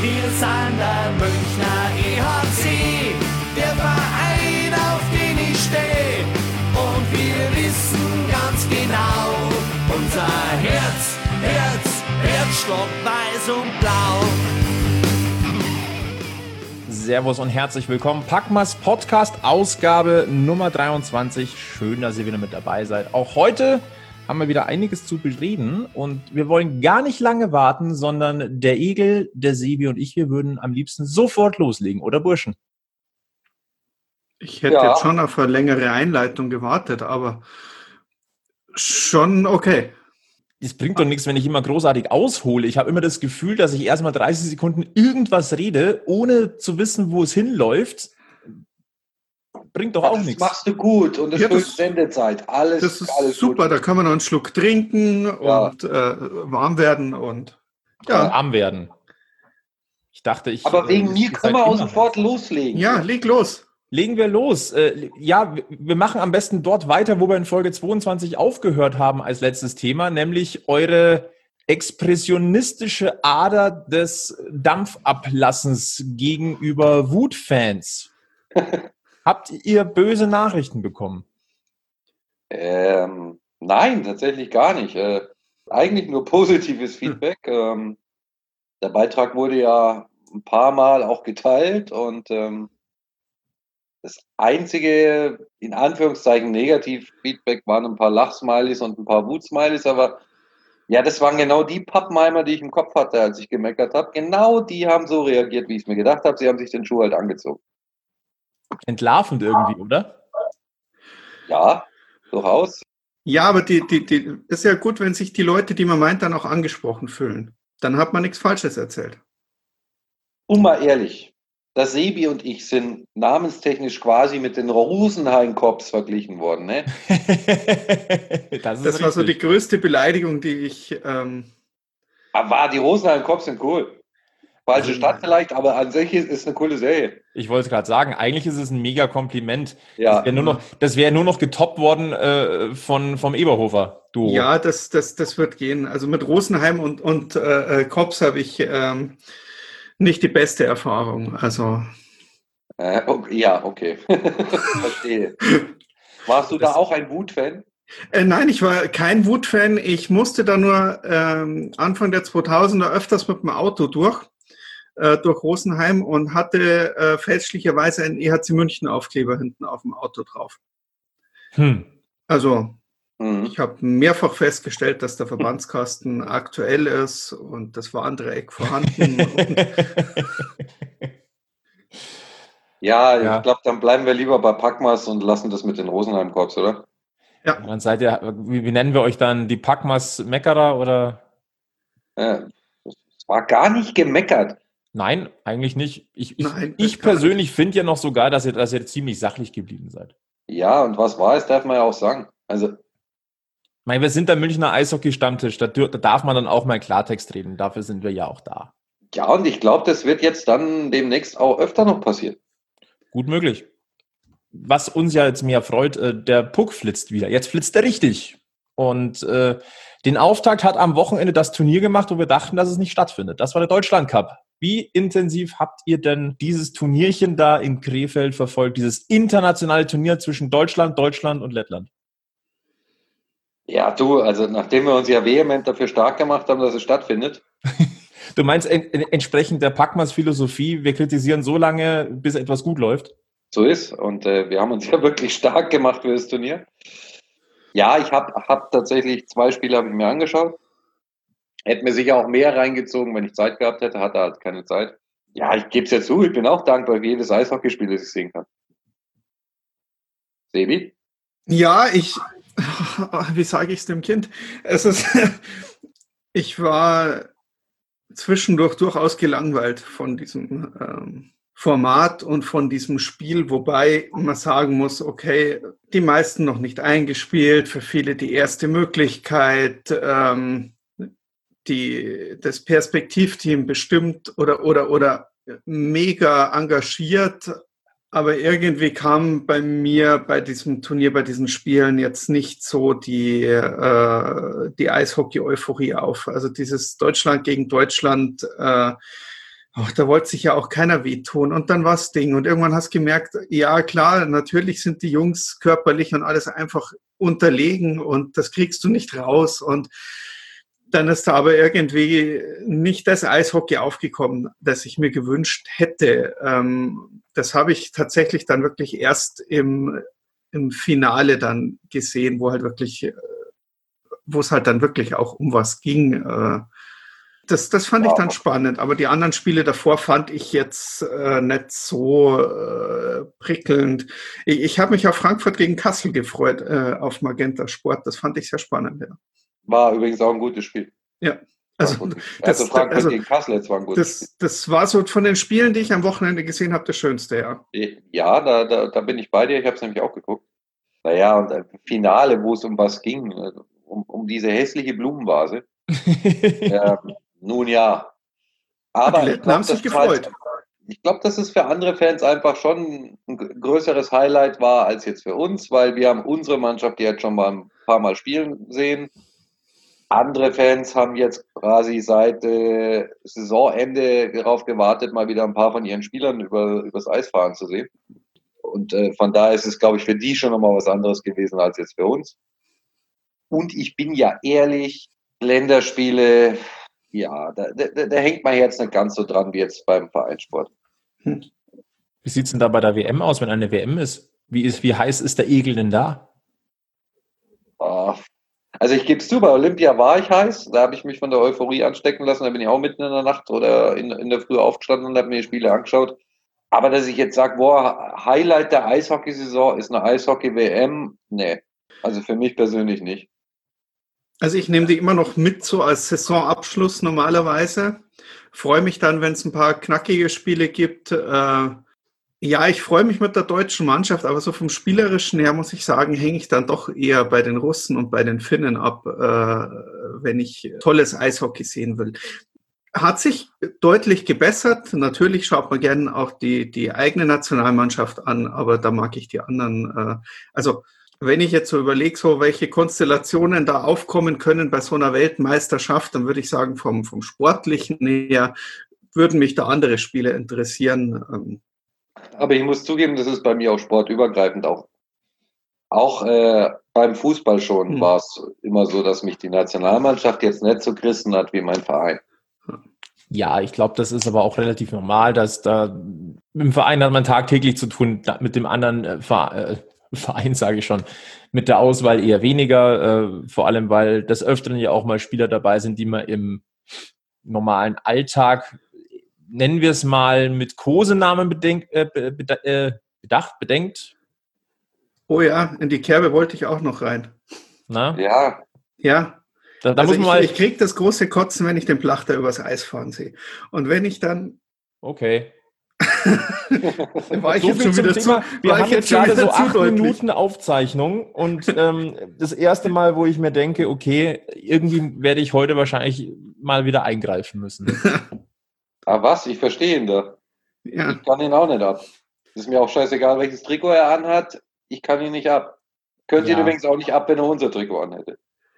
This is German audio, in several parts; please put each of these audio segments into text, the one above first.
Wir sind der Münchner EHC, der Verein, auf den ich stehe. Und wir wissen ganz genau, unser Herzschlag weiß und blau. Servus und herzlich willkommen. Packmas Podcast, Ausgabe Nummer 23. Schön, dass ihr wieder mit dabei seid. Auch heute haben wir wieder einiges zu bereden und wir wollen gar nicht lange warten, sondern der Egel, der Sebi und ich, wir würden am liebsten sofort loslegen, oder Burschen? Ich hätte jetzt schon auf eine längere Einleitung gewartet, aber schon okay. Es bringt doch nichts, wenn ich immer großartig aushole. Ich habe immer das Gefühl, dass ich erstmal 30 Sekunden irgendwas rede, ohne zu wissen, wo es hinläuft. Bringt doch auch nichts. Das machst du gut und das füllt Sendezeit. Das ist alles super, gut. Da kann man noch einen Schluck trinken und warm werden und warm werden. Ich dachte, aber wegen mir können wir auch sofort loslegen. Ja, leg los. Legen wir los. Wir machen am besten dort weiter, wo wir in Folge 22 aufgehört haben als letztes Thema, nämlich eure expressionistische Ader des Dampfablassens gegenüber Wutfans. Habt ihr böse Nachrichten bekommen? Nein, tatsächlich gar nicht. Eigentlich nur positives Feedback. Der Beitrag wurde ja ein paar Mal auch geteilt und das einzige, in Anführungszeichen, Negativ-Feedback waren ein paar Lachsmileys und ein paar Wutsmileys, aber ja, das waren genau die Pappenheimer, die ich im Kopf hatte, als ich gemeckert habe. Genau die haben so reagiert, wie ich es mir gedacht habe. Sie haben sich den Schuh halt angezogen. Entlarvend irgendwie, oder? Ja, durchaus. Ja, aber die ist ja gut, wenn sich die Leute, die man meint, dann auch angesprochen fühlen. Dann hat man nichts Falsches erzählt. Und mal ehrlich, der Sebi und ich sind namenstechnisch quasi mit den Rosenheim-Cops verglichen worden, ne? Das war so die größte Beleidigung, die ich... Aber die Rosenheim-Cops sind cool. Falsche Stadt vielleicht, aber an sich ist eine coole Serie. Ich wollte es gerade sagen, eigentlich ist es ein mega Kompliment. Ja. Das wäre nur noch getoppt worden vom Eberhofer-Duo. Ja, das wird gehen. Also mit Rosenheim und Cops habe ich nicht die beste Erfahrung. Also okay. Verstehe. Warst du da auch ein Wut-Fan? Nein, ich war kein Wut-Fan. Ich musste da nur Anfang der 2000er öfters mit dem Auto durch Rosenheim und hatte fälschlicherweise einen EHC München Aufkleber hinten auf dem Auto drauf. Also ich habe mehrfach festgestellt, dass der Verbandskasten aktuell ist und das Warndreieck vorhanden. Ja, ich glaube, dann bleiben wir lieber bei Packmas und lassen das mit den Rosenheim-Cops, oder? Ja. Dann seid ihr, wie nennen wir euch dann, die Packmas-Meckerer oder? Es war gar nicht gemeckert. Nein, eigentlich nicht. Nein, ich persönlich finde ja noch sogar, dass ihr ziemlich sachlich geblieben seid. Ja, und was war es, darf man ja auch sagen. Also, ich meine, wir sind der Münchner Eishockey-Stammtisch, da darf man dann auch mal Klartext reden, dafür sind wir ja auch da. Ja, und ich glaube, das wird jetzt dann demnächst auch öfter noch passieren. Gut möglich. Was uns ja jetzt mehr freut, der Puck flitzt wieder. Jetzt flitzt er richtig. Und den Auftakt hat am Wochenende das Turnier gemacht, wo wir dachten, dass es nicht stattfindet. Das war der Deutschland Cup. Wie intensiv habt ihr denn dieses Turnierchen da in Krefeld verfolgt, dieses internationale Turnier zwischen Deutschland und Lettland? Ja, also nachdem wir uns ja vehement dafür stark gemacht haben, dass es stattfindet. Du meinst entsprechend der Packmas Philosophie, wir kritisieren so lange, bis etwas gut läuft? So ist. Und wir haben uns ja wirklich stark gemacht für das Turnier. Ja, ich hab tatsächlich 2 Spiele habe ich mir angeschaut. Hätte mir sicher auch mehr reingezogen, wenn ich Zeit gehabt hätte. Hatte halt keine Zeit. Ja, ich gebe es ja zu, ich bin auch dankbar für jedes Eishockeyspiel, das ich sehen kann. Sebi? Ja, wie sage ich es dem Kind? Ich war zwischendurch durchaus gelangweilt von diesem Format und von diesem Spiel, wobei man sagen muss, okay, die meisten noch nicht eingespielt, für viele die erste Möglichkeit, das Perspektivteam bestimmt oder mega engagiert, aber irgendwie kam bei mir bei diesem Turnier, bei diesen Spielen jetzt nicht so die Eishockey-Euphorie auf. Also dieses Deutschland gegen Deutschland ach, da wollte sich ja auch keiner wehtun. Und dann war das Ding. Und irgendwann hast du gemerkt, ja klar, natürlich sind die Jungs körperlich und alles einfach unterlegen und das kriegst du nicht raus. Und dann ist da aber irgendwie nicht das Eishockey aufgekommen, das ich mir gewünscht hätte. Das habe ich tatsächlich dann wirklich erst im Finale dann gesehen, wo es halt dann wirklich auch um was ging. Das fand ich dann spannend, aber die anderen Spiele davor fand ich jetzt nicht so prickelnd. Ich habe mich auf Frankfurt gegen Kassel gefreut, auf Magenta Sport. Das fand ich sehr spannend, ja. War übrigens auch ein gutes Spiel. Ja, also Frankfurt gegen Kassel jetzt war ein gutes Spiel. Das war so von den Spielen, die ich am Wochenende gesehen habe, das Schönste, ja. Ja, da bin ich bei dir. Ich habe es nämlich auch geguckt. Naja, und im Finale, wo es um was ging, um diese hässliche Blumenvase. Nun ja. Aber die haben sich gefreut. Ich glaube, dass es für andere Fans einfach schon ein größeres Highlight war als jetzt für uns, weil wir haben unsere Mannschaft jetzt schon mal ein paar Mal spielen sehen. Andere Fans haben jetzt quasi seit Saisonende darauf gewartet, mal wieder ein paar von ihren Spielern übers Eis fahren zu sehen. Und von daher ist es, glaube ich, für die schon nochmal was anderes gewesen als jetzt für uns. Und ich bin ja ehrlich, Länderspiele, ja, da hängt mein Herz nicht ganz so dran wie jetzt beim Vereinssport. Wie sieht es denn da bei der WM aus, wenn eine WM ist? Wie heiß ist der Egel denn da? Also ich gebe es zu, bei Olympia war ich heiß, da habe ich mich von der Euphorie anstecken lassen, da bin ich auch mitten in der Nacht oder in der Früh aufgestanden und habe mir die Spiele angeschaut. Aber dass ich jetzt sage, Highlight der Eishockeysaison ist eine Eishockey-WM, nee, also für mich persönlich nicht. Also ich nehme die immer noch mit so als Saisonabschluss normalerweise. Freue mich dann, wenn es ein paar knackige Spiele gibt. Ja, ich freue mich mit der deutschen Mannschaft, aber so vom Spielerischen her muss ich sagen, hänge ich dann doch eher bei den Russen und bei den Finnen ab, wenn ich tolles Eishockey sehen will. Hat sich deutlich gebessert. Natürlich schaut man gerne auch die eigene Nationalmannschaft an, aber da mag ich die anderen. Also wenn ich jetzt so überlege, so welche Konstellationen da aufkommen können bei so einer Weltmeisterschaft, dann würde ich sagen, vom Sportlichen her würden mich da andere Spiele interessieren. Aber ich muss zugeben, das ist bei mir auch sportübergreifend auch. Auch beim Fußball schon war es immer so, dass mich die Nationalmannschaft jetzt nicht so gerissen hat wie mein Verein. Ja, ich glaube, das ist aber auch relativ normal, dass da im Verein hat man tagtäglich zu tun mit dem anderen Verein, sage ich schon, mit der Auswahl eher weniger, vor allem, weil des Öfteren ja auch mal Spieler dabei sind, die man im normalen Alltag, nennen wir es mal, mit Kosenamen bedenkt. Oh ja, in die Kerbe wollte ich auch noch rein. Na? Ja. Ja. Da muss man mal ich kriege das große Kotzen, wenn ich den Plachter übers Eis fahren sehe. Und wenn ich dann... Okay. war ich jetzt schon wieder Thema. Wir haben jetzt gerade so 8 Minuten Aufzeichnung und das erste Mal, wo ich mir denke, okay, irgendwie werde ich heute wahrscheinlich mal wieder eingreifen müssen. Aber was? Ich verstehe ihn da. Ja. Ich kann ihn auch nicht ab. Es ist mir auch scheißegal, welches Trikot er anhat. Ich kann ihn nicht ab. Könnt ihr übrigens auch nicht ab, wenn er unser Trikot anhätte.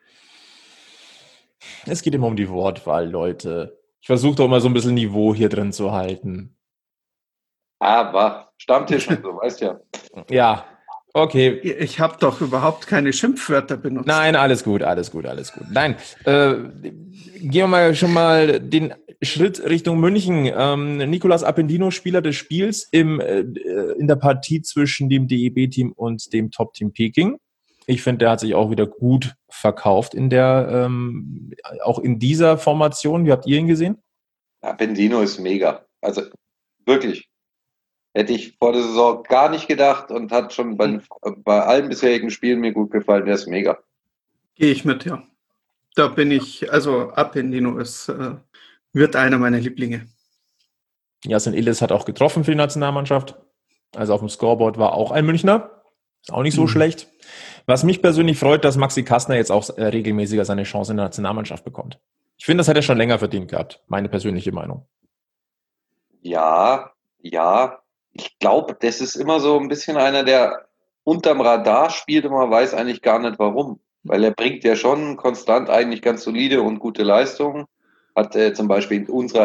Es geht immer um die Wortwahl, Leute. Ich versuche doch immer so ein bisschen Niveau hier drin zu halten. Aber Stammtisch und so, weißt ja. Ja, okay. Ich habe doch überhaupt keine Schimpfwörter benutzt. Nein, alles gut. Nein, gehen wir mal schon mal den Schritt Richtung München. Nicolas Appendino, Spieler des Spiels in der Partie zwischen dem DEB-Team und dem Top-Team Peking. Ich finde, der hat sich auch wieder gut verkauft auch in dieser Formation. Wie habt ihr ihn gesehen? Appendino ist mega. Also wirklich. Hätte ich vor der Saison gar nicht gedacht und hat schon bei allen bisherigen Spielen mir gut gefallen. Der ist mega. Gehe ich mit, ja. Da bin ich, also Appendino wird einer meiner Lieblinge. Yasin Illes hat auch getroffen für die Nationalmannschaft. Also auf dem Scoreboard war auch ein Münchner. Ist auch nicht so schlecht. Was mich persönlich freut, dass Maxi Kastner jetzt auch regelmäßiger seine Chance in der Nationalmannschaft bekommt. Ich finde, das hat er schon länger verdient gehabt. Meine persönliche Meinung. Ja. Ich glaube, das ist immer so ein bisschen einer, der unterm Radar spielt und man weiß eigentlich gar nicht warum. Weil er bringt ja schon konstant eigentlich ganz solide und gute Leistungen. Hat zum Beispiel in unserer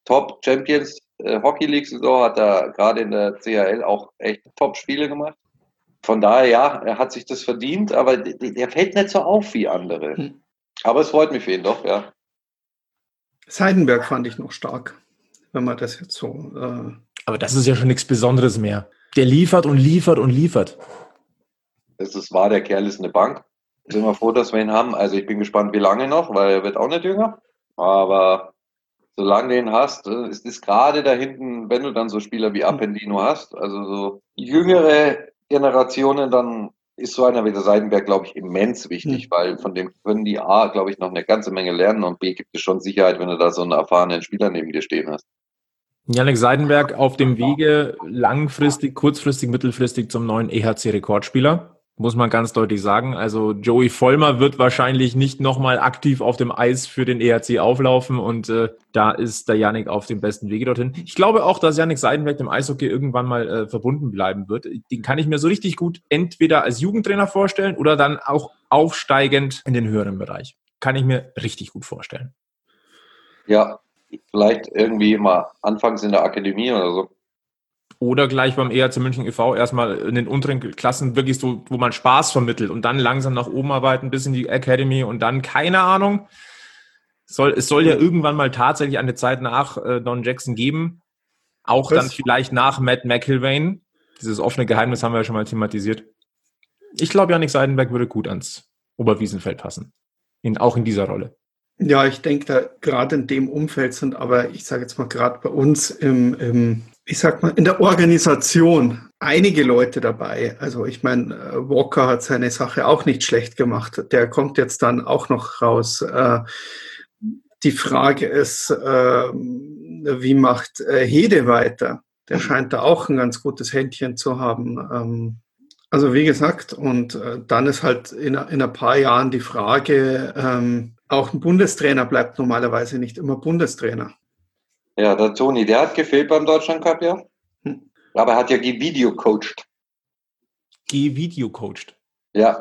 Top Champions Hockey League Saison, hat er gerade in der CHL auch echt Top-Spiele gemacht. Von daher, ja, er hat sich das verdient, aber der fällt nicht so auf wie andere. Aber es freut mich für ihn doch, ja. Seidenberg fand ich noch stark, wenn man das jetzt so... Aber das ist ja schon nichts Besonderes mehr. Der liefert und liefert und liefert. Das ist wahr, der Kerl ist eine Bank. Sind wir froh, dass wir ihn haben. Also ich bin gespannt, wie lange noch, weil er wird auch nicht jünger. Aber solange du ihn hast, ist es gerade da hinten, wenn du dann so Spieler wie Appendino hast, also so jüngere Generationen, dann ist so einer wie der Seidenberg, glaube ich, immens wichtig, weil von dem können die A, glaube ich, noch eine ganze Menge lernen und B, gibt es schon Sicherheit, wenn du da so einen erfahrenen Spieler neben dir stehen hast. Jannik Seidenberg auf dem Wege langfristig, kurzfristig, mittelfristig zum neuen EHC-Rekordspieler. Muss man ganz deutlich sagen. Also Joey Vollmer wird wahrscheinlich nicht nochmal aktiv auf dem Eis für den EHC auflaufen und da ist der Jannik auf dem besten Wege dorthin. Ich glaube auch, dass Jannik Seidenberg dem Eishockey irgendwann mal verbunden bleiben wird. Den kann ich mir so richtig gut entweder als Jugendtrainer vorstellen oder dann auch aufsteigend in den höheren Bereich. Kann ich mir richtig gut vorstellen. Ja, vielleicht irgendwie mal anfangs in der Akademie oder so. Oder gleich beim EHC München e.V. erstmal in den unteren Klassen wirklich so, wo man Spaß vermittelt und dann langsam nach oben arbeiten bis in die Academy und dann, keine Ahnung, es soll ja irgendwann mal tatsächlich eine Zeit nach Don Jackson geben, auch dann vielleicht nach Matt McIlvaine. Dieses offene Geheimnis haben wir ja schon mal thematisiert. Ich glaube, Jannik Seidenberg würde gut ans Oberwiesenfeld passen, auch in dieser Rolle. Ja, ich denke, da gerade in dem Umfeld sind aber, ich sage jetzt mal gerade bei uns in der Organisation einige Leute dabei. Also ich meine, Walker hat seine Sache auch nicht schlecht gemacht. Der kommt jetzt dann auch noch raus. Die Frage ist, wie macht Hede weiter? Der scheint da auch ein ganz gutes Händchen zu haben. Also wie gesagt, und dann ist halt in ein paar Jahren die Frage, auch ein Bundestrainer bleibt normalerweise nicht immer Bundestrainer. Ja, der Toni, der hat gefehlt beim Deutschland Cup, ja. Aber er hat ja gevideocoacht. Gevideocoacht? Ja.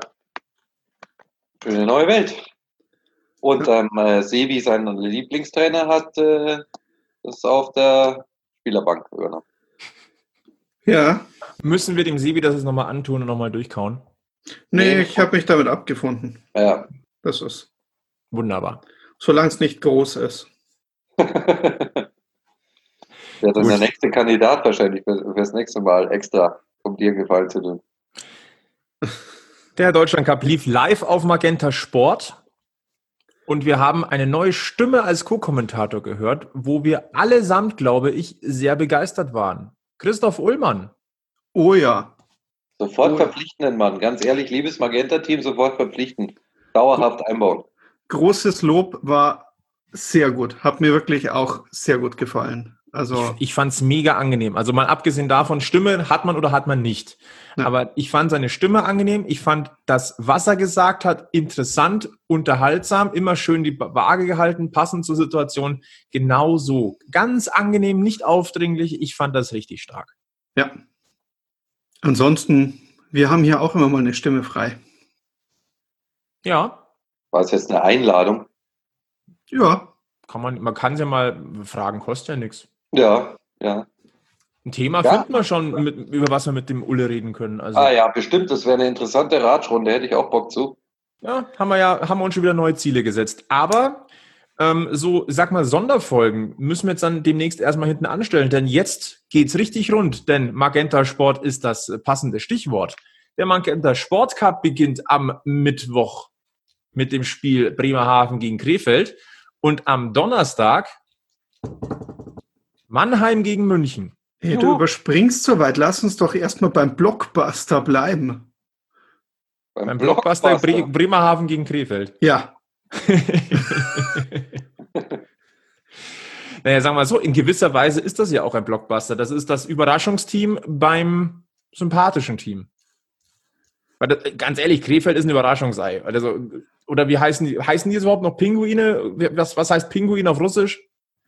Für eine neue Welt. Und Sebi, sein Lieblingstrainer, hat das auf der Spielerbank übernommen. Ja. Müssen wir dem Sebi das jetzt nochmal antun und nochmal durchkauen? Nee, ich habe mich damit abgefunden. Ja. Das ist wunderbar. Solange es nicht groß ist. Ja, dann der nächste Kandidat wahrscheinlich fürs nächste Mal extra, um dir Gefallen zu tun. Der Deutschland Cup lief live auf Magenta Sport und wir haben eine neue Stimme als Co-Kommentator gehört, wo wir allesamt, glaube ich, sehr begeistert waren. Christoph Ullmann. Oh ja. Sofort verpflichten den Mann. Ganz ehrlich, liebes Magenta-Team, sofort verpflichten. Dauerhaft einbauen. Großes Lob, war sehr gut. Hat mir wirklich auch sehr gut gefallen. Also ich fand es mega angenehm. Also mal abgesehen davon, Stimme hat man oder hat man nicht. Ja. Aber ich fand seine Stimme angenehm. Ich fand das, was er gesagt hat, interessant, unterhaltsam, immer schön die Waage gehalten, passend zur Situation. Genau so. Ganz angenehm, nicht aufdringlich. Ich fand das richtig stark. Ja. Ansonsten, wir haben hier auch immer mal eine Stimme frei. Ja. War es jetzt eine Einladung? Ja. Man kann es ja mal fragen, kostet ja nichts. Ja, ja. Ein Thema finden wir schon, über was wir mit dem Ulle reden können. Also, ja, bestimmt. Das wäre eine interessante Ratschrunde. Hätte ich auch Bock zu. Ja, haben wir uns schon wieder neue Ziele gesetzt. Aber Sonderfolgen müssen wir jetzt dann demnächst erstmal hinten anstellen, denn jetzt geht's richtig rund, denn Magenta Sport ist das passende Stichwort. Der Magenta Sport Cup beginnt am Mittwoch mit dem Spiel Bremerhaven gegen Krefeld und am Donnerstag Mannheim gegen München. Hey, du überspringst so weit. Lass uns doch erstmal beim Blockbuster bleiben. Beim Blockbuster Bremerhaven gegen Krefeld. Ja. Naja, sagen wir mal so, in gewisser Weise ist das ja auch ein Blockbuster. Das ist das Überraschungsteam beim sympathischen Team. Weil das, ganz ehrlich, Krefeld ist ein Überraschungsei. Also, oder wie heißen die? Heißen die überhaupt noch Pinguine? Was heißt Pinguin auf Russisch?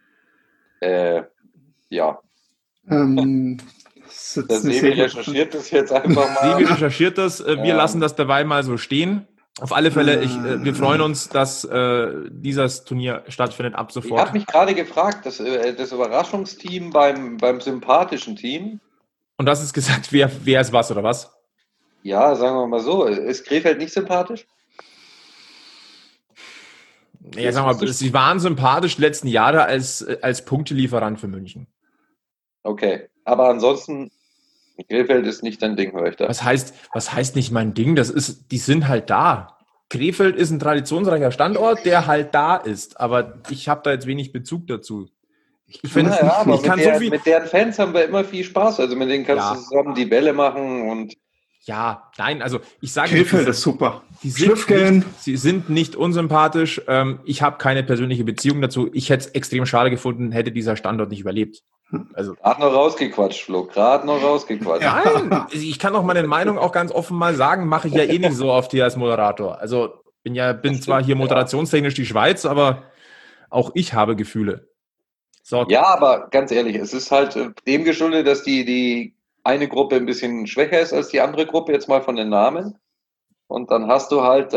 Ja. Der Sebi recherchiert das jetzt einfach mal. Sebi recherchiert das. Wir lassen das dabei mal so stehen. Auf alle Fälle, wir freuen uns, dass dieses Turnier stattfindet ab Ich sofort. habe mich gerade gefragt, das Überraschungsteam beim sympathischen Team, Und das ist gesagt, wer ist was oder was? ja, sagen wir mal so, ist Krefeld nicht sympathisch? Ja, sag mal, sie waren sympathisch die letzten Jahre als Punktelieferant für München. Okay, aber ansonsten, Krefeld ist nicht dein Ding, höre ich da. Was heißt nicht mein Ding? Die sind halt da. Krefeld ist ein traditionsreicher Standort, der halt da ist. Aber ich habe da jetzt wenig Bezug dazu. Ich finde, mit deren Fans haben wir immer viel Spaß. Also mit denen kannst du zusammen die Welle machen und. Ja, nein, also ich sage Krefeld ist super. Sie sind nicht unsympathisch. Ich habe keine persönliche Beziehung dazu. Ich hätte es extrem schade gefunden, hätte dieser Standort nicht überlebt. Also, gerade noch rausgequatscht, Flo. Gerade noch rausgequatscht. Nein, ich kann auch meine Meinung auch ganz offen mal sagen, mache ich ja eh nicht so oft hier als Moderator. Also bin zwar hier moderationstechnisch die Schweiz, aber auch ich habe Gefühle. So. Ja, aber ganz ehrlich, es ist halt dem geschuldet, dass die eine Gruppe ein bisschen schwächer ist als die andere Gruppe, jetzt mal von den Namen. Und dann hast du halt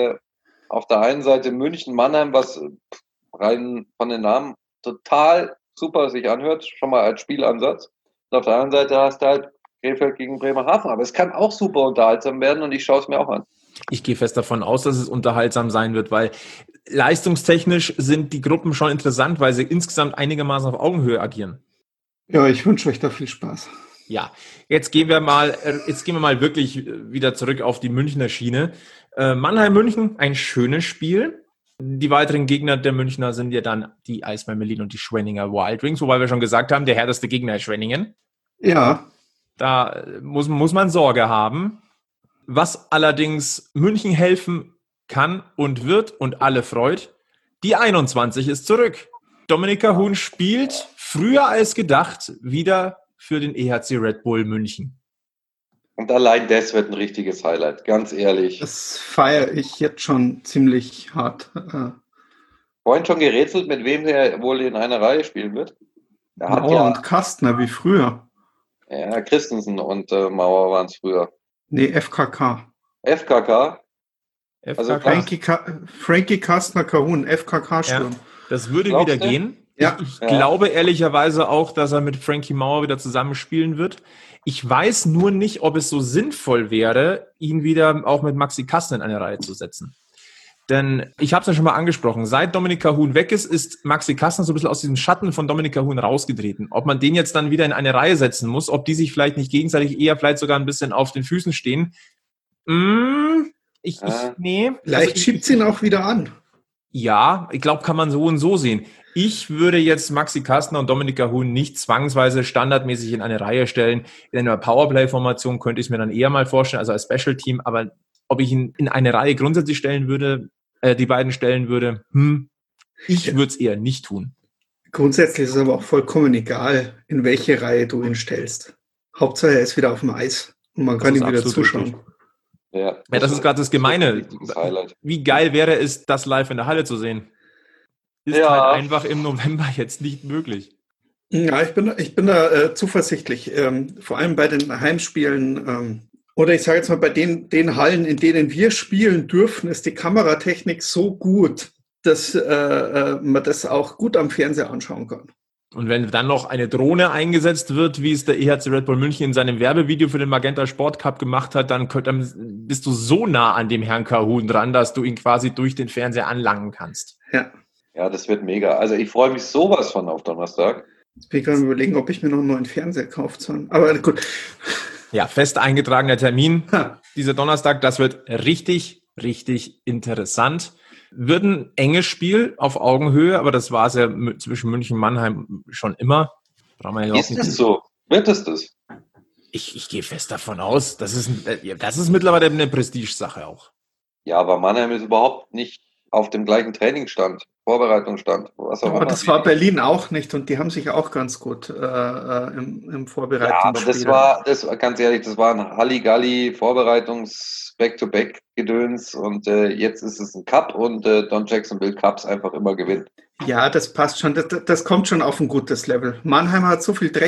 auf der einen Seite München, Mannheim, was rein von den Namen total super sich anhört, schon mal als Spielansatz. Und auf der anderen Seite hast du halt Krefeld gegen Bremerhaven. Aber es kann auch super unterhaltsam werden und ich schaue es mir auch an. Ich gehe fest davon aus, dass es unterhaltsam sein wird, weil leistungstechnisch sind die Gruppen schon interessant, weil sie insgesamt einigermaßen auf Augenhöhe agieren. Ja, ich wünsche euch da viel Spaß. Ja, jetzt gehen wir mal wirklich wieder zurück auf die Münchner Schiene. Mannheim-München, ein schönes Spiel. Die weiteren Gegner der Münchner sind ja dann die Eisbären Berlin und die Schwenninger Wild Wings, wobei wir schon gesagt haben, der härteste Gegner ist Schwenningen. Ja. Da muss man Sorge haben. Was allerdings München helfen kann und wird und alle freut, die 21 ist zurück. Dominika Huhn spielt früher als gedacht wieder für den EHC Red Bull München. Und allein das wird ein richtiges Highlight, ganz ehrlich. Das feiere ich jetzt schon ziemlich hart. Vorhin schon gerätselt, mit wem er wohl in einer Reihe spielen wird. Mauer und Kastner, wie früher. Ja, Christensen und Mauer waren es früher. Nee, FKK. FKK? Also Frankie Kastner Kahun, FKK-Sturm. Ja, das würde wieder gehen. Ja. Ich glaube ehrlicherweise auch, dass er mit Frankie Mauer wieder zusammenspielen wird. Ich weiß nur nicht, ob es so sinnvoll wäre, ihn wieder auch mit Maxi Kastner in eine Reihe zu setzen. Denn ich habe es ja schon mal angesprochen, seit Dominika Huhn weg ist Maxi Kastner so ein bisschen aus diesem Schatten von Dominika Huhn rausgetreten. Ob man den jetzt dann wieder in eine Reihe setzen muss, ob die sich vielleicht nicht gegenseitig eher vielleicht sogar ein bisschen auf den Füßen stehen. Nee. Vielleicht schiebt sie ihn auch wieder an. Ja, ich glaube, kann man so und so sehen. Ich würde jetzt Maxi Kastner und Dominika Huhn nicht zwangsweise standardmäßig in eine Reihe stellen. In einer Powerplay-Formation könnte ich es mir dann eher mal vorstellen, also als Special-Team. Aber ob ich ihn in eine Reihe grundsätzlich stellen würde, die beiden stellen würde, ich würde es eher nicht tun. Grundsätzlich ist es aber auch vollkommen egal, in welche Reihe du ihn stellst. Hauptsache, er ist wieder auf dem Eis und man kann ihm wieder zuschauen. Richtig. Ja, das ist gerade das Gemeine. Wie geil wäre es, das live in der Halle zu sehen? Ist halt einfach im November jetzt nicht möglich. Ja, ich bin da zuversichtlich. Vor allem bei den Heimspielen oder ich sage jetzt mal bei den Hallen, in denen wir spielen dürfen, ist die Kameratechnik so gut, dass man das auch gut am Fernseher anschauen kann. Und wenn dann noch eine Drohne eingesetzt wird, wie es der EHC Red Bull München in seinem Werbevideo für den Magenta Sport Cup gemacht hat, dann bist du so nah an dem Herrn Kahun dran, dass du ihn quasi durch den Fernseher anlangen kannst. Ja, das wird mega. Also ich freue mich sowas von auf Donnerstag. Jetzt bin ich gerade überlegen, ob ich mir noch einen neuen Fernseher kaufen soll. Aber gut. Ja, fest eingetragener Termin. Dieser Donnerstag, das wird richtig, richtig interessant. Wird ein enges Spiel auf Augenhöhe, aber das war es ja zwischen München und Mannheim schon immer. Ist es so? Wird es das? Ich gehe fest davon aus, das ist mittlerweile eine Prestigesache auch. Ja, aber Mannheim ist überhaupt nicht auf dem gleichen Trainingsstand, Vorbereitungsstand, was auch immer. Das war Berlin auch nicht und die haben sich auch ganz gut im Vorbereitungsspiel. Ja, aber das war ganz ehrlich, das war ein Halligalli Vorbereitungs-Back-to-Back-Gedöns und jetzt ist es ein Cup und Don Jackson will Cups einfach immer gewinnen. Ja, das passt schon, das kommt schon auf ein gutes Level. Mannheim hat so viel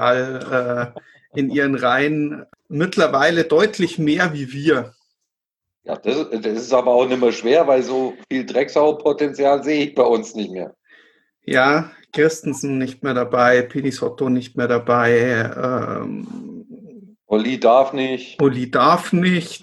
Drecksau-Potenzial in ihren Reihen, mittlerweile deutlich mehr wie wir. Ja, das ist aber auch nicht mehr schwer, weil so viel Drecksau-Potenzial sehe ich bei uns nicht mehr. Ja, Christensen nicht mehr dabei, Pinizzotto nicht mehr dabei, Oli darf nicht. Uli darf nicht.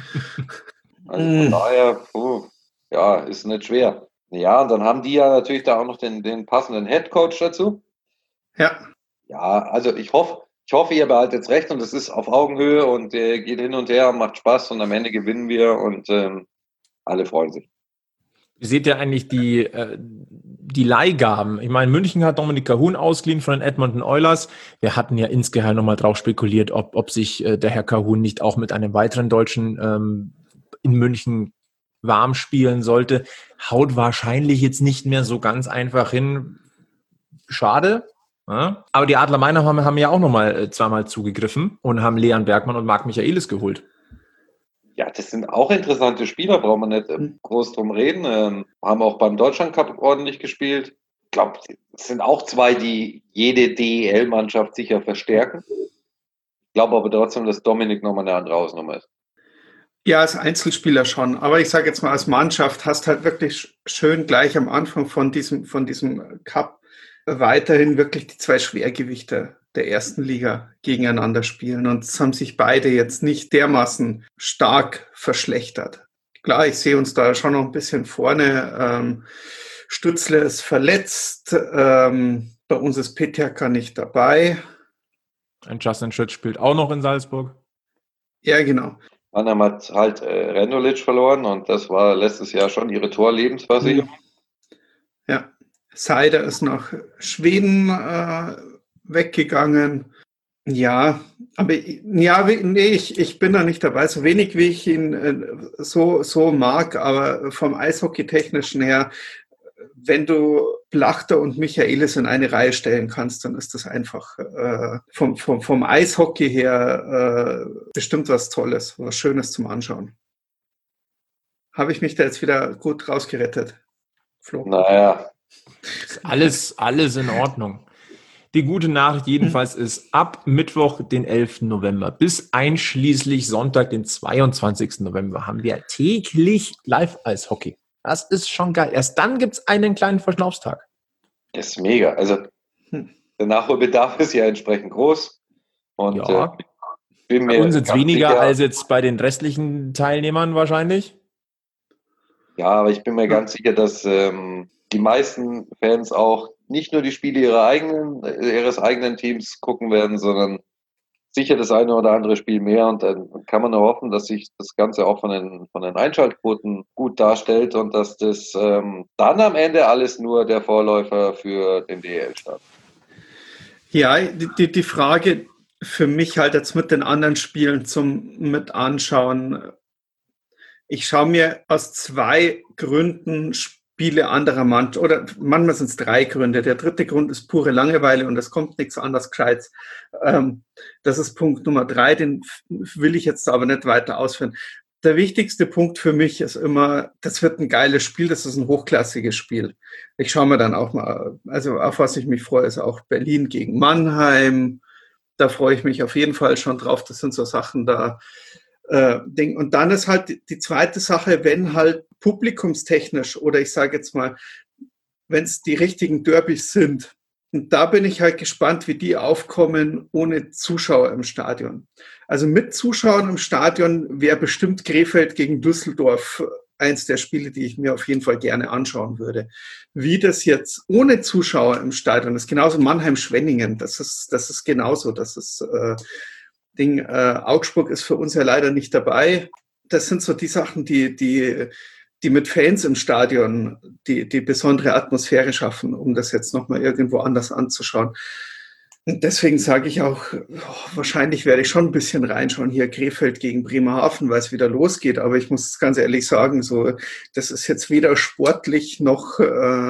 Also von daher, ja, ist nicht schwer. Ja, und dann haben die ja natürlich da auch noch den passenden Headcoach dazu. Ja, Ja, also ich hoffe, ihr behaltet jetzt recht und es ist auf Augenhöhe und geht hin und her, macht Spaß und am Ende gewinnen wir und alle freuen sich. Wie seht ihr eigentlich die Leihgaben? Ich meine, München hat Dominik Kahun ausgeliehen von den Edmonton Oilers. Wir hatten ja insgeheim nochmal drauf spekuliert, ob sich der Herr Kahun nicht auch mit einem weiteren Deutschen in München warm spielen sollte. Haut wahrscheinlich jetzt nicht mehr so ganz einfach hin. Schade. Ja? Aber die Adler Meinheim haben ja auch nochmal zweimal zugegriffen und haben Leon Bergmann und Marc Michaelis geholt. Ja, das sind auch interessante Spieler, braucht man nicht groß drum reden. Haben auch beim Deutschland Cup ordentlich gespielt. Ich glaube, es sind auch zwei, die jede DEL-Mannschaft sicher verstärken. Ich glaube aber trotzdem, dass Dominik nochmal eine andere Hausnummer ist. ja, als Einzelspieler schon. Aber ich sage jetzt mal, als Mannschaft hast halt wirklich schön gleich am Anfang von diesem Cup weiterhin wirklich die zwei Schwergewichte der ersten Liga gegeneinander spielen. Und es haben sich beide jetzt nicht dermaßen stark verschlechtert. Klar, ich sehe uns da schon noch ein bisschen vorne. Stützle ist verletzt. Bei uns ist Peterka nicht dabei. Ein Justin Schütz spielt auch noch in Salzburg. Ja, genau. Mannheim hat halt Rendulic verloren und das war letztes Jahr schon ihre Torlebensversicherung. Ja, Seider ist nach Schweden weggegangen. Ja, aber ich bin da nicht dabei. So wenig wie ich ihn so mag, aber vom Eishockey-Technischen her, wenn du Plachter und Michaelis in eine Reihe stellen kannst, dann ist das einfach vom Eishockey her bestimmt was Tolles, was Schönes zum Anschauen. Habe ich mich da jetzt wieder gut rausgerettet, Flo? Naja. Ist alles in Ordnung. Die gute Nachricht jedenfalls ist, ab Mittwoch, den 11. November bis einschließlich Sonntag, den 22. November, haben wir täglich Live-Eishockey. Das ist schon geil. Erst dann gibt es einen kleinen Verschnaufstag. Das ist mega. Also der Nachholbedarf ist ja entsprechend groß. Und Ja. bin Bei mir uns jetzt ganz weniger sicher, als jetzt bei den restlichen Teilnehmern wahrscheinlich. Ja, aber ich bin mir ganz sicher, dass die meisten Fans auch nicht nur die Spiele ihres eigenen Teams gucken werden, sondern sicher das eine oder andere Spiel mehr. Und dann kann man nur hoffen, dass sich das Ganze auch von den Einschaltquoten gut darstellt und dass das dann am Ende alles nur der Vorläufer für den DEL-Start. Ja, die Frage für mich halt jetzt mit den anderen Spielen zum mit anschauen. Ich schaue mir aus 2 Gründen Spiele anderer Mannschaften, oder manchmal sind es 3 Gründe. Der dritte Grund ist pure Langeweile und es kommt nichts anderes Gescheites. Das ist Punkt Nummer 3, den will ich jetzt aber nicht weiter ausführen. Der wichtigste Punkt für mich ist immer, das wird ein geiles Spiel, das ist ein hochklassiges Spiel. Ich schaue mir dann auch mal, also auf was ich mich freue, ist auch Berlin gegen Mannheim. Da freue ich mich auf jeden Fall schon drauf. Das sind so Sachen da. Und dann ist halt die zweite Sache, wenn halt publikumstechnisch oder ich sage jetzt mal, wenn es die richtigen Derbys sind, und da bin ich halt gespannt, wie die aufkommen ohne Zuschauer im Stadion. Also mit Zuschauern im Stadion wäre bestimmt Krefeld gegen Düsseldorf eins der Spiele, die ich mir auf jeden Fall gerne anschauen würde. Wie das jetzt ohne Zuschauer im Stadion ist, genauso Mannheim-Schwenningen, das ist genauso, das ist Augsburg ist für uns ja leider nicht dabei. Das sind so die Sachen, die mit Fans im Stadion die besondere Atmosphäre schaffen, um das jetzt nochmal irgendwo anders anzuschauen. Und deswegen sage ich auch, wahrscheinlich werde ich schon ein bisschen reinschauen hier Krefeld gegen Bremerhaven, weil es wieder losgeht. Aber ich muss ganz ehrlich sagen, so das ist jetzt weder sportlich noch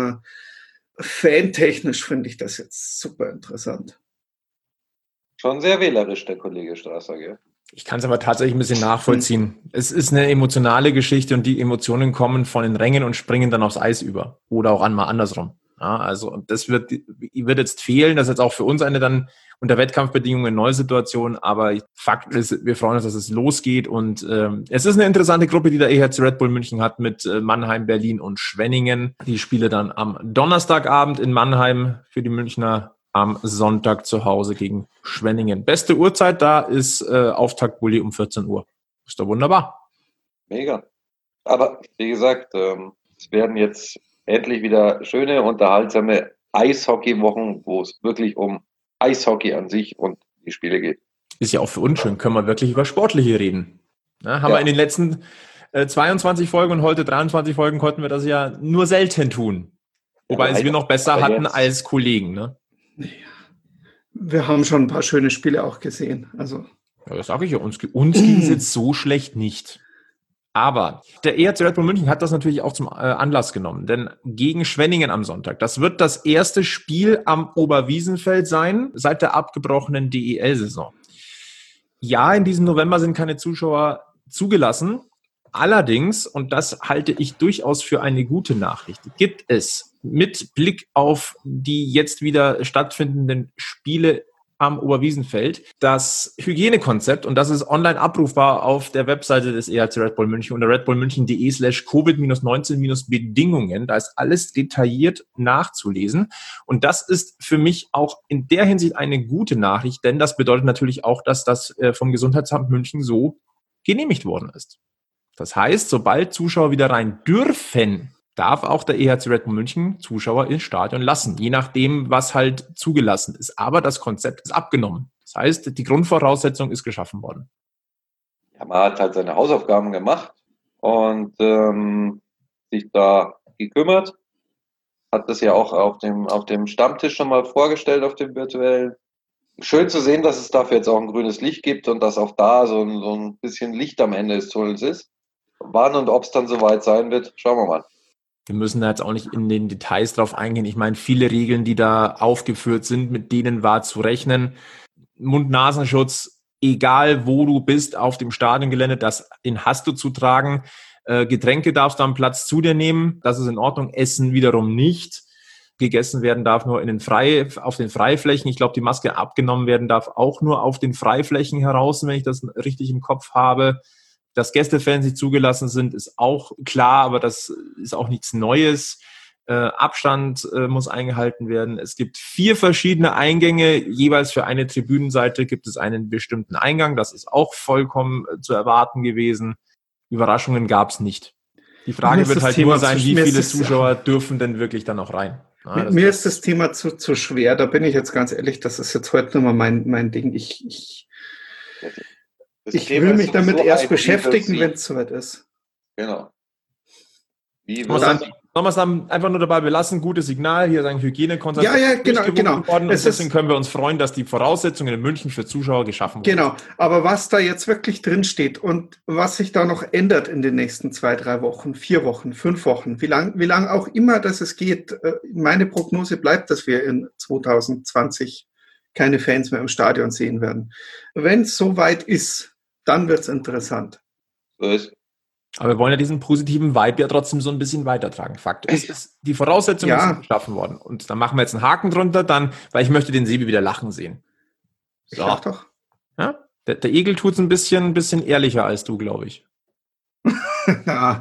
fantechnisch finde ich das jetzt super interessant. Schon sehr wählerisch, der Kollege Strasser, gell? Ich kann es aber tatsächlich ein bisschen nachvollziehen. Es ist eine emotionale Geschichte und die Emotionen kommen von den Rängen und springen dann aufs Eis über. Oder auch einmal andersrum. Ja, also und das wird jetzt fehlen. Das ist jetzt auch für uns eine dann unter Wettkampfbedingungen neue Situation. Aber Fakt ist, wir freuen uns, dass es losgeht. Und es ist eine interessante Gruppe, die der EHC Red Bull München hat mit Mannheim, Berlin und Schwenningen. Die Spiele dann am Donnerstagabend in Mannheim für die Münchner, am Sonntag zu Hause gegen Schwenningen. Beste Uhrzeit da ist Auftaktbully um 14 Uhr. Ist doch wunderbar. Mega. Aber wie gesagt, es werden jetzt endlich wieder schöne, unterhaltsame Eishockey-Wochen, wo es wirklich um Eishockey an sich und die Spiele geht. Ist ja auch für uns schön, können wir wirklich über Sportliche reden. Ja, haben wir in den letzten 22 Folgen und heute 23 Folgen konnten wir das ja nur selten tun. Wobei es wir noch besser hatten als Kollegen. Ne? Wir haben schon ein paar schöne Spiele auch gesehen. Also. Ja, das sage ich ja, uns ging es jetzt so schlecht nicht. Aber der EHC Red Bull München hat das natürlich auch zum Anlass genommen, denn gegen Schwenningen am Sonntag, das wird das erste Spiel am Oberwiesenfeld sein seit der abgebrochenen DEL-Saison. Ja, in diesem November sind keine Zuschauer zugelassen. Allerdings, und das halte ich durchaus für eine gute Nachricht, gibt es mit Blick auf die jetzt wieder stattfindenden Spiele am Oberwiesenfeld das Hygienekonzept, und das ist online abrufbar auf der Webseite des EHC Red Bull München unter redbullmünchen.de/covid-19-Bedingungen. Da ist alles detailliert nachzulesen. Und das ist für mich auch in der Hinsicht eine gute Nachricht, denn das bedeutet natürlich auch, dass das vom Gesundheitsamt München so genehmigt worden ist. Das heißt, sobald Zuschauer wieder rein dürfen, darf auch der EHC Red Bull München Zuschauer ins Stadion lassen, je nachdem, was halt zugelassen ist. Aber das Konzept ist abgenommen. Das heißt, die Grundvoraussetzung ist geschaffen worden. Ja, man hat halt seine Hausaufgaben gemacht und sich da gekümmert. Hat das ja auch auf dem Stammtisch schon mal vorgestellt, auf dem virtuellen. Schön zu sehen, dass es dafür jetzt auch ein grünes Licht gibt und dass auch da so ein bisschen Licht am Ende des Tunnels ist. Wann und ob es dann soweit sein wird, schauen wir mal. Wir müssen da jetzt auch nicht in den Details drauf eingehen. Ich meine, viele Regeln, die da aufgeführt sind, mit denen war zu rechnen. Mund-Nasenschutz, egal wo du bist auf dem Stadiongelände, den hast du zu tragen. Getränke darfst du am Platz zu dir nehmen, das ist in Ordnung. Essen wiederum nicht. Gegessen werden darf nur auf den Freiflächen. Ich glaube, die Maske abgenommen werden darf auch nur auf den Freiflächen heraus, wenn ich das richtig im Kopf habe. Dass Gästefans nicht zugelassen sind, ist auch klar, aber das ist auch nichts Neues. Abstand muss eingehalten werden. Es gibt 4 verschiedene Eingänge. Jeweils für eine Tribünenseite gibt es einen bestimmten Eingang. Das ist auch vollkommen zu erwarten gewesen. Überraschungen gab es nicht. Die Frage wird halt nur sein, wie viele Zuschauer dürfen denn wirklich dann noch rein? Mir ist das Thema zu schwer. Da bin ich jetzt ganz ehrlich, das ist jetzt heute nur mal mein Ding. Ich will mich damit erst beschäftigen, wenn es soweit ist. Genau. Sollen wir es dann einfach nur dabei belassen? Gutes Signal, hier sagen Hygienekonzept. Ja, genau. Deswegen können wir uns freuen, dass die Voraussetzungen in München für Zuschauer geschaffen wurden. Genau, aber was da jetzt wirklich drin steht und was sich da noch ändert in den nächsten 2, 3 Wochen, 4 Wochen, 5 Wochen, wie lang auch immer das es geht, meine Prognose bleibt, dass wir in 2020 keine Fans mehr im Stadion sehen werden. Wenn es soweit ist, dann wird es interessant. Aber wir wollen ja diesen positiven Vibe ja trotzdem so ein bisschen weitertragen. Fakt ist, die Voraussetzungen sind geschaffen worden. Und dann machen wir jetzt einen Haken drunter, weil ich möchte den Sebi wieder lachen sehen. So. Ich lach doch. Ja? Der Egel tut es ein bisschen ehrlicher als du, glaube ich. Ja.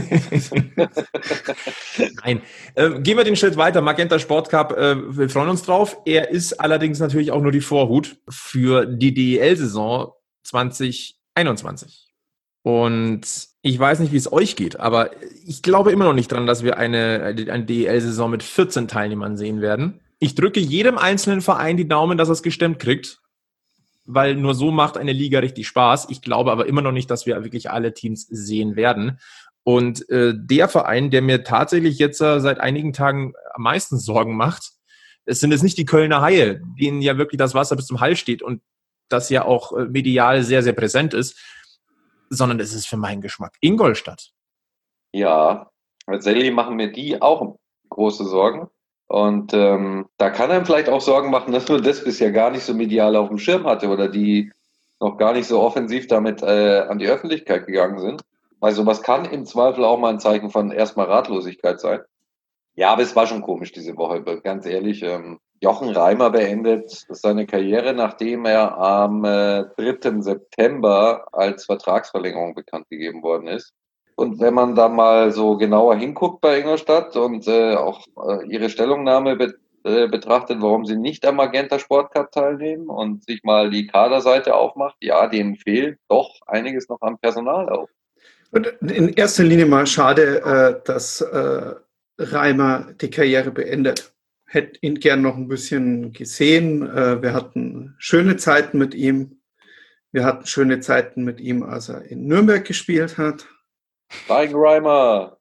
Nein. Gehen wir den Schritt weiter. Magenta Sport Cup, wir freuen uns drauf. Er ist allerdings natürlich auch nur die Vorhut für die DEL-Saison 2021. Und ich weiß nicht, wie es euch geht, aber ich glaube immer noch nicht dran, dass wir eine DEL-Saison mit 14 Teilnehmern sehen werden. Ich drücke jedem einzelnen Verein die Daumen, dass er es gestemmt kriegt, weil nur so macht eine Liga richtig Spaß. Ich glaube aber immer noch nicht, dass wir wirklich alle Teams sehen werden. Und der Verein, der mir tatsächlich jetzt seit einigen Tagen am meisten Sorgen macht, es sind jetzt nicht die Kölner Haie, denen ja wirklich das Wasser bis zum Hals steht und das ja auch medial sehr, sehr präsent ist, sondern es ist für meinen Geschmack Ingolstadt. Ja, tatsächlich machen mir die auch große Sorgen. Und da kann einem vielleicht auch Sorgen machen, dass man das bisher gar nicht so medial auf dem Schirm hatte oder die noch gar nicht so offensiv damit an die Öffentlichkeit gegangen sind. Weil sowas kann im Zweifel auch mal ein Zeichen von erstmal Ratlosigkeit sein. Ja, aber es war schon komisch diese Woche, ganz ehrlich. Jochen Reimer beendet seine Karriere, nachdem er am 3. September als Vertragsverlängerung bekannt gegeben worden ist. Und wenn man da mal so genauer hinguckt bei Ingolstadt und auch ihre Stellungnahme betrachtet, warum sie nicht am Magenta Sport Cup teilnehmen und sich mal die Kaderseite aufmacht, ja, denen fehlt doch einiges noch am Personal auch. Und in erster Linie mal schade, dass Reimer die Karriere beendet. Hätte ihn gern noch ein bisschen gesehen. Wir hatten schöne Zeiten mit ihm. Wir hatten schöne Zeiten mit ihm, als er in Nürnberg gespielt hat. Flying Reimer!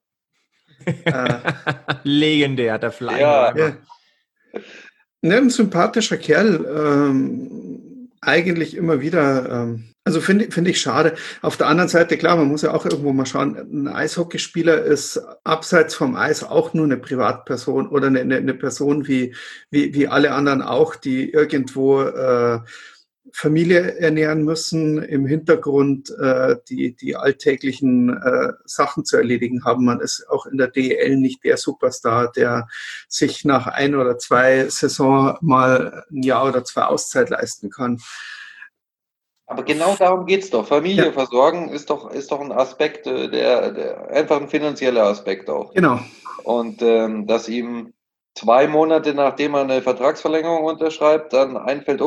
Legendär, der Flying Ja. Reimer. Ja, ein sympathischer Kerl. Eigentlich immer wieder. Also finde ich schade. Auf der anderen Seite, klar, man muss ja auch irgendwo mal schauen, ein Eishockeyspieler ist abseits vom Eis auch nur eine Privatperson oder eine Person wie alle anderen auch, die irgendwo Familie ernähren müssen, im Hintergrund die alltäglichen Sachen zu erledigen haben. Man ist auch in der DEL nicht der Superstar, der sich nach 1 oder 2 Saison mal ein Jahr oder 2 Auszeit leisten kann. Aber genau darum geht's doch. Familie versorgen ist doch ein Aspekt, der einfach ein finanzieller Aspekt auch. Genau. Und dass ihm 2 Monate nachdem er eine Vertragsverlängerung unterschreibt, dann einfällt,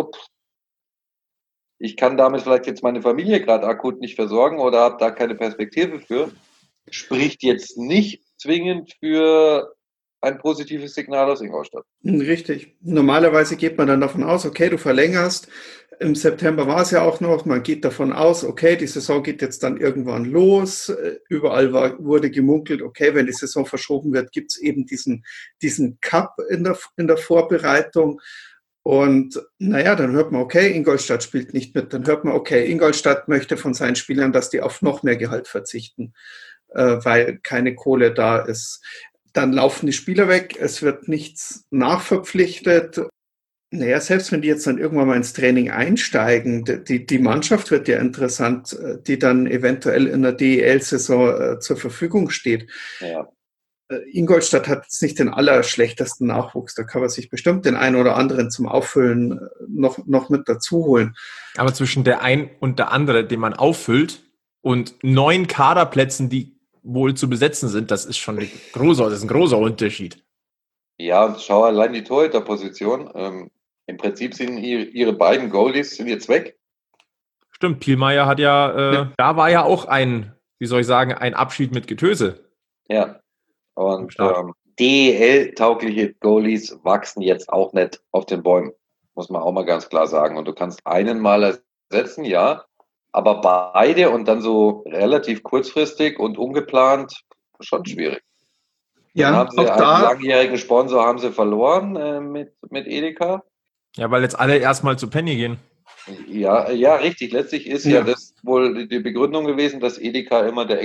ich kann damit vielleicht jetzt meine Familie gerade akut nicht versorgen oder habe da keine Perspektive für, spricht jetzt nicht zwingend für ein positives Signal aus Ingolstadt. Richtig. Normalerweise geht man dann davon aus, okay, du verlängerst. Im September war es ja auch noch. Man geht davon aus, okay, die Saison geht jetzt dann irgendwann los. Überall wurde gemunkelt, okay, wenn die Saison verschoben wird, gibt es eben diesen Cup in der Vorbereitung. Und naja, dann hört man, okay, Ingolstadt spielt nicht mit. Dann hört man, okay, Ingolstadt möchte von seinen Spielern, dass die auf noch mehr Gehalt verzichten, weil keine Kohle da ist. Dann laufen die Spieler weg, es wird nichts nachverpflichtet. Naja, selbst wenn die jetzt dann irgendwann mal ins Training einsteigen, die Mannschaft wird ja interessant, die dann eventuell in der DEL-Saison zur Verfügung steht. Ja. Ingolstadt hat jetzt nicht den allerschlechtesten Nachwuchs. Da kann man sich bestimmt den einen oder anderen zum Auffüllen noch mit dazu holen. Aber zwischen der ein und der andere, den man auffüllt, und 9 Kaderplätzen, die wohl zu besetzen sind, das ist ein großer Unterschied. Ja, und schau allein die Torhüterposition. Im Prinzip sind ihre beiden Goalies sind jetzt weg. Stimmt, Pielmeier hat da war ja auch ein Abschied mit Getöse. Ja. Und DEL-taugliche Goalies wachsen jetzt auch nicht auf den Bäumen. Muss man auch mal ganz klar sagen. Und du kannst einen mal ersetzen, ja. Aber beide und dann so relativ kurzfristig und ungeplant schon schwierig. Ja, dann haben sie einen langjährigen Sponsor haben sie verloren mit Edeka. Ja, weil jetzt alle erstmal zu Penny gehen. Ja, richtig. Letztlich ist ja das wohl die Begründung gewesen, dass Edeka immer der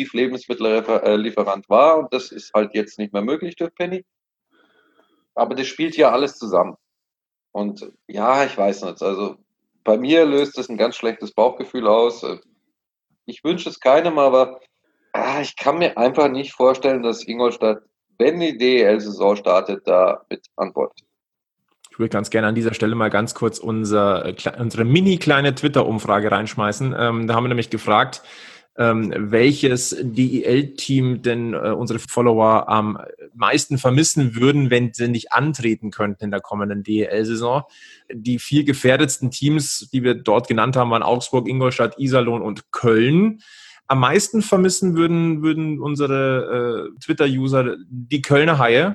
Exklusiv-Lebensmittellieferant war. Und das ist halt jetzt nicht mehr möglich durch Penny. Aber das spielt ja alles zusammen. Und ja, ich weiß nicht. Also bei mir löst es ein ganz schlechtes Bauchgefühl aus. Ich wünsche es keinem, aber ich kann mir einfach nicht vorstellen, dass Ingolstadt, wenn die DEL-Saison startet, da mit antwortet. Ich würde ganz gerne an dieser Stelle mal ganz kurz unsere mini-kleine Twitter-Umfrage reinschmeißen. Da haben wir nämlich gefragt, welches DEL-Team denn unsere Follower am meisten vermissen würden, wenn sie nicht antreten könnten in der kommenden DEL-Saison. Die 4 gefährdetsten Teams, die wir dort genannt haben, waren Augsburg, Ingolstadt, Iserlohn und Köln. Am meisten vermissen würden unsere Twitter-User die Kölner Haie.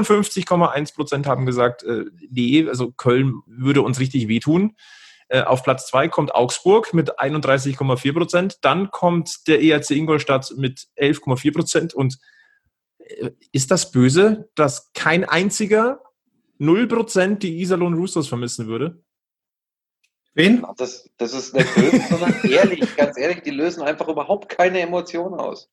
57,1% haben gesagt, also Köln würde uns richtig wehtun. Auf Platz 2 kommt Augsburg mit 31,4%. Dann kommt der ERC Ingolstadt mit 11,4%. Und ist das böse, dass kein einziger 0% die Iserlohn Roosters vermissen würde? Wen? Das ist nicht böse, sondern ganz ehrlich, die lösen einfach überhaupt keine Emotionen aus.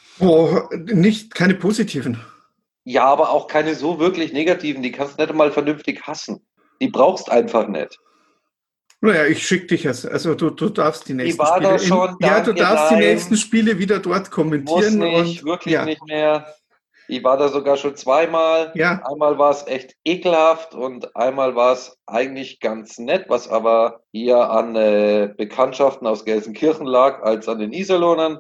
Keine positiven. Ja, aber auch keine so wirklich negativen. Die kannst du nicht mal vernünftig hassen. Die brauchst einfach nicht. Naja, ich schicke dich jetzt. Also du darfst die nächsten war Spiele. Da schon, du darfst die nächsten Spiele wieder dort kommentieren. Muss nicht, wirklich nicht mehr. Ich war da sogar schon zweimal. Ja. Einmal war es echt ekelhaft und einmal war es eigentlich ganz nett, was aber eher an Bekanntschaften aus Gelsenkirchen lag als an den Iserlohnern.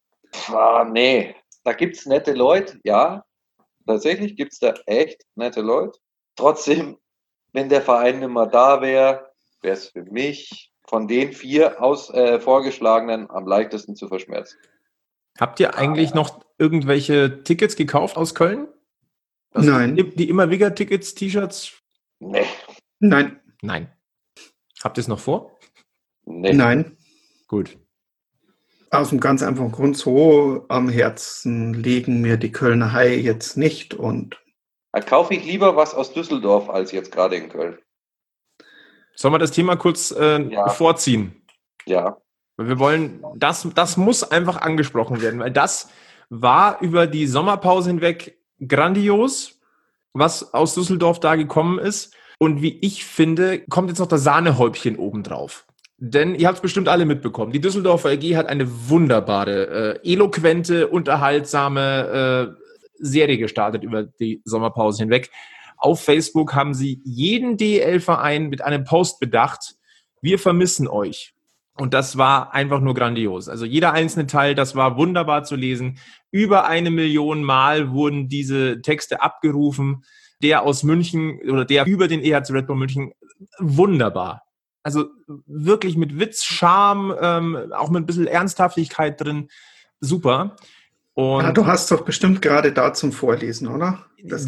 Nee, da gibt es nette Leute, ja. Tatsächlich gibt es da echt nette Leute. Trotzdem, wenn der Verein nicht mehr da wäre, wäre es für mich von den 4 Vorgeschlagenen am leichtesten zu verschmerzen. Habt ihr eigentlich noch irgendwelche Tickets gekauft aus Köln? Also Nein. Die Immer-Wigger-Tickets, T-Shirts? Nee. Nein. Nein. Habt ihr es noch vor? Nee. Nein. Gut. Aus dem ganz einfachen Grund, so am Herzen liegen mir die Kölner Haie jetzt nicht. Und Da kaufe ich lieber was aus Düsseldorf als jetzt gerade in Köln. Sollen wir das Thema kurz vorziehen? Ja. Wir wollen, das muss einfach angesprochen werden, weil das war über die Sommerpause hinweg grandios, was aus Düsseldorf da gekommen ist. Und wie ich finde, kommt jetzt noch das Sahnehäubchen obendrauf. Denn ihr habt es bestimmt alle mitbekommen. Die Düsseldorfer EG hat eine wunderbare, eloquente, unterhaltsame Serie gestartet über die Sommerpause hinweg. Auf Facebook haben sie jeden DEL-Verein mit einem Post bedacht. Wir vermissen euch. Und das war einfach nur grandios. Also jeder einzelne Teil, das war wunderbar zu lesen. Über 1 Million Mal wurden diese Texte abgerufen. Der aus München oder der über den EHC Red Bull München, wunderbar. Also wirklich mit Witz, Charme, auch mit ein bisschen Ernsthaftigkeit drin. Super. Und du hast doch bestimmt gerade da zum Vorlesen, oder?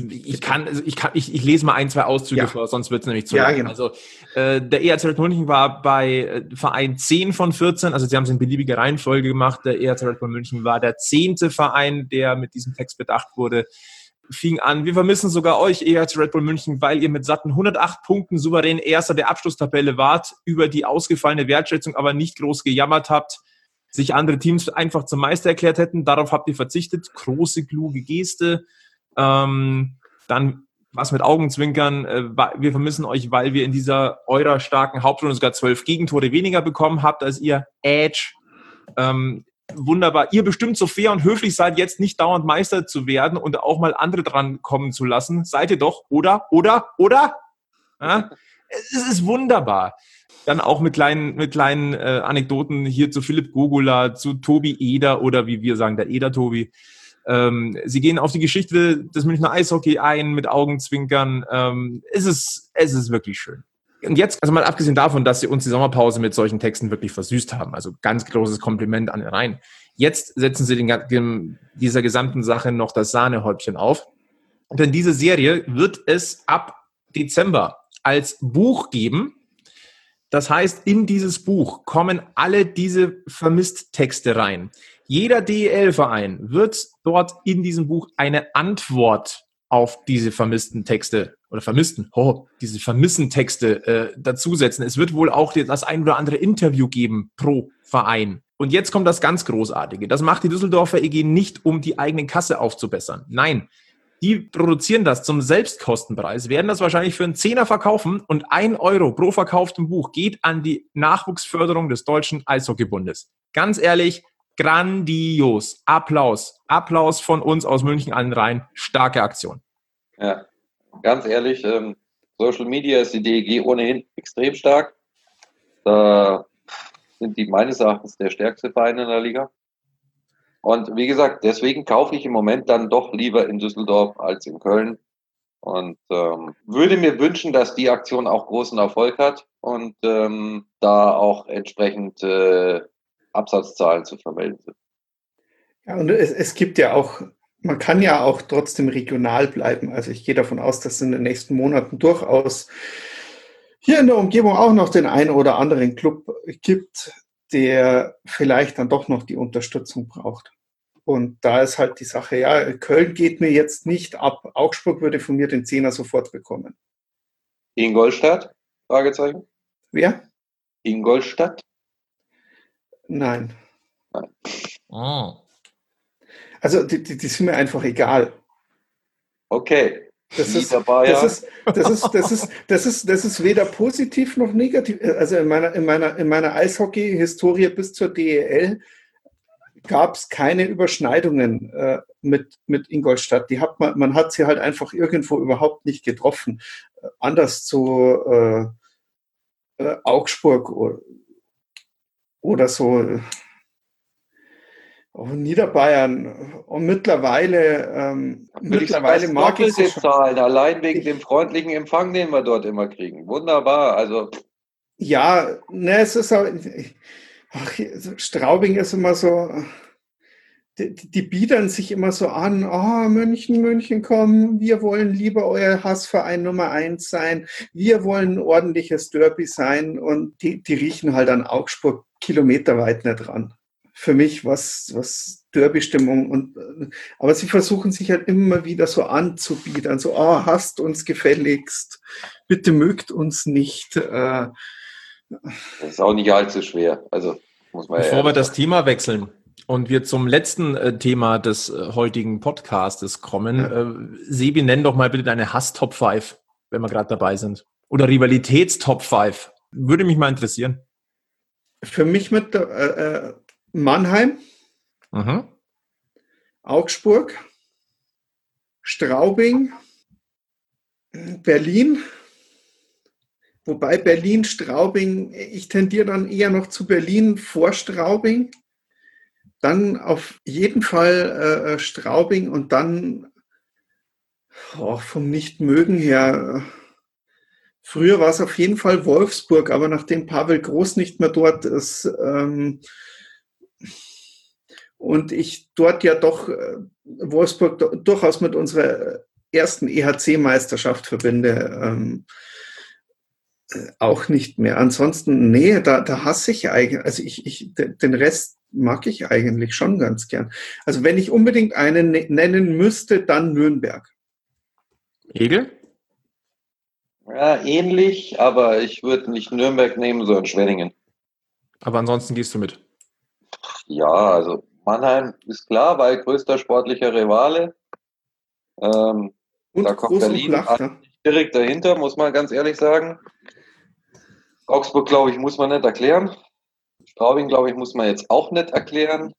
Ich lese mal 1, 2 Auszüge vor, sonst wird es nämlich zu lang. Genau. Also der EHC Red Bull München war bei Verein 10 von 14, also sie haben es in beliebiger Reihenfolge gemacht. Der EHC Red Bull München war der 10. Verein, der mit diesem Text bedacht wurde. Fing an, wir vermissen sogar euch, EHC Red Bull München, weil ihr mit satten 108 Punkten souverän Erster der Abschlusstabelle wart, über die ausgefallene Wertschätzung aber nicht groß gejammert habt, sich andere Teams einfach zum Meister erklärt hätten. Darauf habt ihr verzichtet. Große, kluge Geste. Dann was mit Augenzwinkern. Wir vermissen euch, weil wir in dieser eurer starken Hauptrunde sogar 12 Gegentore weniger bekommen habt als ihr. Edge. Wunderbar. Ihr bestimmt so fair und höflich seid, jetzt nicht dauernd Meister zu werden und auch mal andere dran kommen zu lassen. Seid ihr doch. Oder? Ja? Es ist wunderbar. Dann auch mit kleinen Anekdoten hier zu Philipp Gogula, zu Tobi Eder oder wie wir sagen, der Eder-Tobi. Sie gehen auf die Geschichte des Münchner Eishockey ein mit Augenzwinkern. Es ist wirklich schön. Und jetzt, also mal abgesehen davon, dass sie uns die Sommerpause mit solchen Texten wirklich versüßt haben, also ganz großes Kompliment an den Rhein. Jetzt setzen sie dieser gesamten Sache noch das Sahnehäubchen auf. Denn diese Serie wird es ab Dezember als Buch geben. Das heißt, in dieses Buch kommen alle diese Vermisst-Texte rein. Jeder DEL-Verein wird dort in diesem Buch eine Antwort auf diese vermissten Texte oder diese Vermissen-Texte dazusetzen. Es wird wohl auch das ein oder andere Interview geben pro Verein. Und jetzt kommt das ganz Großartige. Das macht die Düsseldorfer EG nicht, um die eigene Kasse aufzubessern. Nein, die produzieren das zum Selbstkostenpreis, werden das wahrscheinlich für einen Zehner verkaufen und 1 Euro pro verkauftem Buch geht an die Nachwuchsförderung des Deutschen Eishockeybundes. Ganz ehrlich, grandios. Applaus. Applaus von uns aus München allen rein. Starke Aktion. Ja, ganz ehrlich, Social Media ist die DEG ohnehin extrem stark. Da sind die meines Erachtens der stärkste Verein in der Liga. Und wie gesagt, deswegen kaufe ich im Moment dann doch lieber in Düsseldorf als in Köln. Und würde mir wünschen, dass die Aktion auch großen Erfolg hat und da auch entsprechend Absatzzahlen zu vermelden sind. Ja, und es gibt ja auch, man kann ja auch trotzdem regional bleiben. Also ich gehe davon aus, dass es in den nächsten Monaten durchaus hier in der Umgebung auch noch den einen oder anderen Club gibt, der vielleicht dann doch noch die Unterstützung braucht. Und da ist halt die Sache, ja, Köln geht mir jetzt nicht ab. Augsburg würde von mir den Zehner sofort bekommen. Ingolstadt? Fragezeichen. Wer? Ingolstadt? Nein. Oh. Also die sind mir einfach egal. Okay. Das ist weder positiv noch negativ. Also in meiner Eishockey-Historie bis zur DEL gab es keine Überschneidungen mit Ingolstadt. Man hat sie halt einfach irgendwo überhaupt nicht getroffen. Anders zu Augsburg oder so. Niederbayern. Und mittlerweile mag ich es zahlen, allein wegen dem freundlichen Empfang, den wir dort immer kriegen. Wunderbar. Also ja, ne, es ist auch, Straubing ist immer so, die biedern sich immer so an, München, komm, wir wollen lieber euer Hassverein Nummer 1 sein, wir wollen ein ordentliches Derby sein, und die riechen halt an Augsburg kilometerweit nicht ran. Für mich was Derby-Stimmung, aber sie versuchen sich halt immer wieder so anzubiedern, so, hasst uns gefälligst, bitte mögt uns nicht. Das ist auch nicht allzu schwer. Also muss man Bevor wir das Thema wechseln und wir zum letzten Thema des heutigen Podcastes kommen, Sebi, nenn doch mal bitte deine Hass-Top 5, wenn wir gerade dabei sind. Oder Rivalitäts-Top 5. Würde mich mal interessieren. Für mich mit Mannheim, Augsburg, Straubing, Berlin. Wobei Berlin, Straubing, ich tendiere dann eher noch zu Berlin vor Straubing. Dann auf jeden Fall Straubing und dann vom Nichtmögen her. Früher war es auf jeden Fall Wolfsburg, aber nachdem Pavel Groß nicht mehr dort ist und ich dort ja doch Wolfsburg durchaus mit unserer ersten EHC-Meisterschaft verbinde, auch nicht mehr. Ansonsten, nee, da hasse ich eigentlich, also den Rest mag ich eigentlich schon ganz gern. Also wenn ich unbedingt einen nennen müsste, dann Nürnberg. Egel? Ja, ähnlich, aber ich würde nicht Nürnberg nehmen, sondern Schwenningen. Aber ansonsten gehst du mit. Ja, also Mannheim ist klar, weil größter sportlicher Rivale. Und da kommt Berlin direkt dahinter, muss man ganz ehrlich sagen. Augsburg, glaube ich, muss man nicht erklären. Straubing, glaube ich, muss man jetzt auch nicht erklären.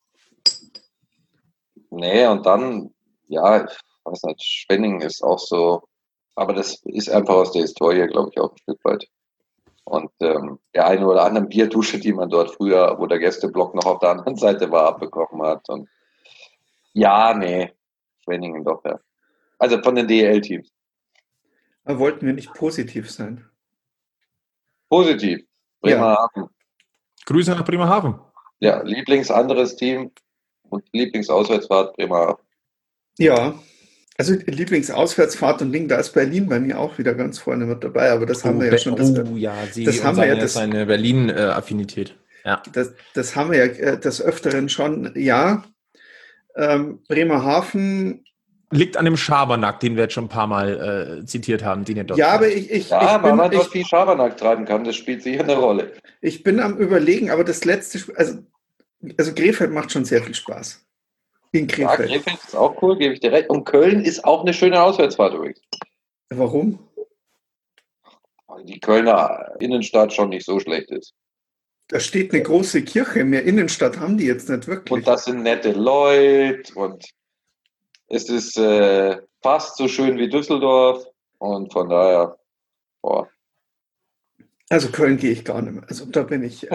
Nee, und dann, ja, ich weiß nicht, Schwenningen ist auch so, aber das ist einfach aus der Historie, glaube ich, auch ein Stück weit. Und der eine oder andere Bierdusche, die man dort früher, wo der Gästeblock noch auf der anderen Seite war, abbekommen hat. Und ja, nee, Schwenningen doch, ja. Also von den DEL-Teams. Aber wollten wir nicht positiv sein? Positiv. Bremerhaven. Ja. Grüße nach Bremerhaven. Ja, Lieblingsanderes Team und Lieblingsauswärtsfahrt Bremerhaven. Ja, also Lieblingsauswärtsfahrt und Ding, da ist Berlin bei mir auch wieder ganz vorne mit dabei, aber das haben wir ja schon. Seine Berlin-Affinität. Ja. Das haben wir ja des Öfteren schon, ja. Bremerhaven liegt an dem Schabernack, den wir jetzt schon ein paar Mal zitiert haben, den ihr dort. Ja, aber weil man dort viel Schabernack treiben kann, das spielt sicher eine Rolle. Ich bin am Überlegen, aber das letzte Spiel, also Krefeld macht schon sehr viel Spaß. In Krefeld. Ja, Krefeld ist auch cool, gebe ich dir recht. Und Köln ist auch eine schöne Auswärtsfahrt übrigens. Warum? Weil die Kölner Innenstadt schon nicht so schlecht ist. Da steht eine große Kirche, mehr Innenstadt haben die jetzt nicht wirklich. Und das sind nette Leute und es ist fast so schön wie Düsseldorf und von daher, boah. Also Köln gehe ich gar nicht mehr. Also da bin ich,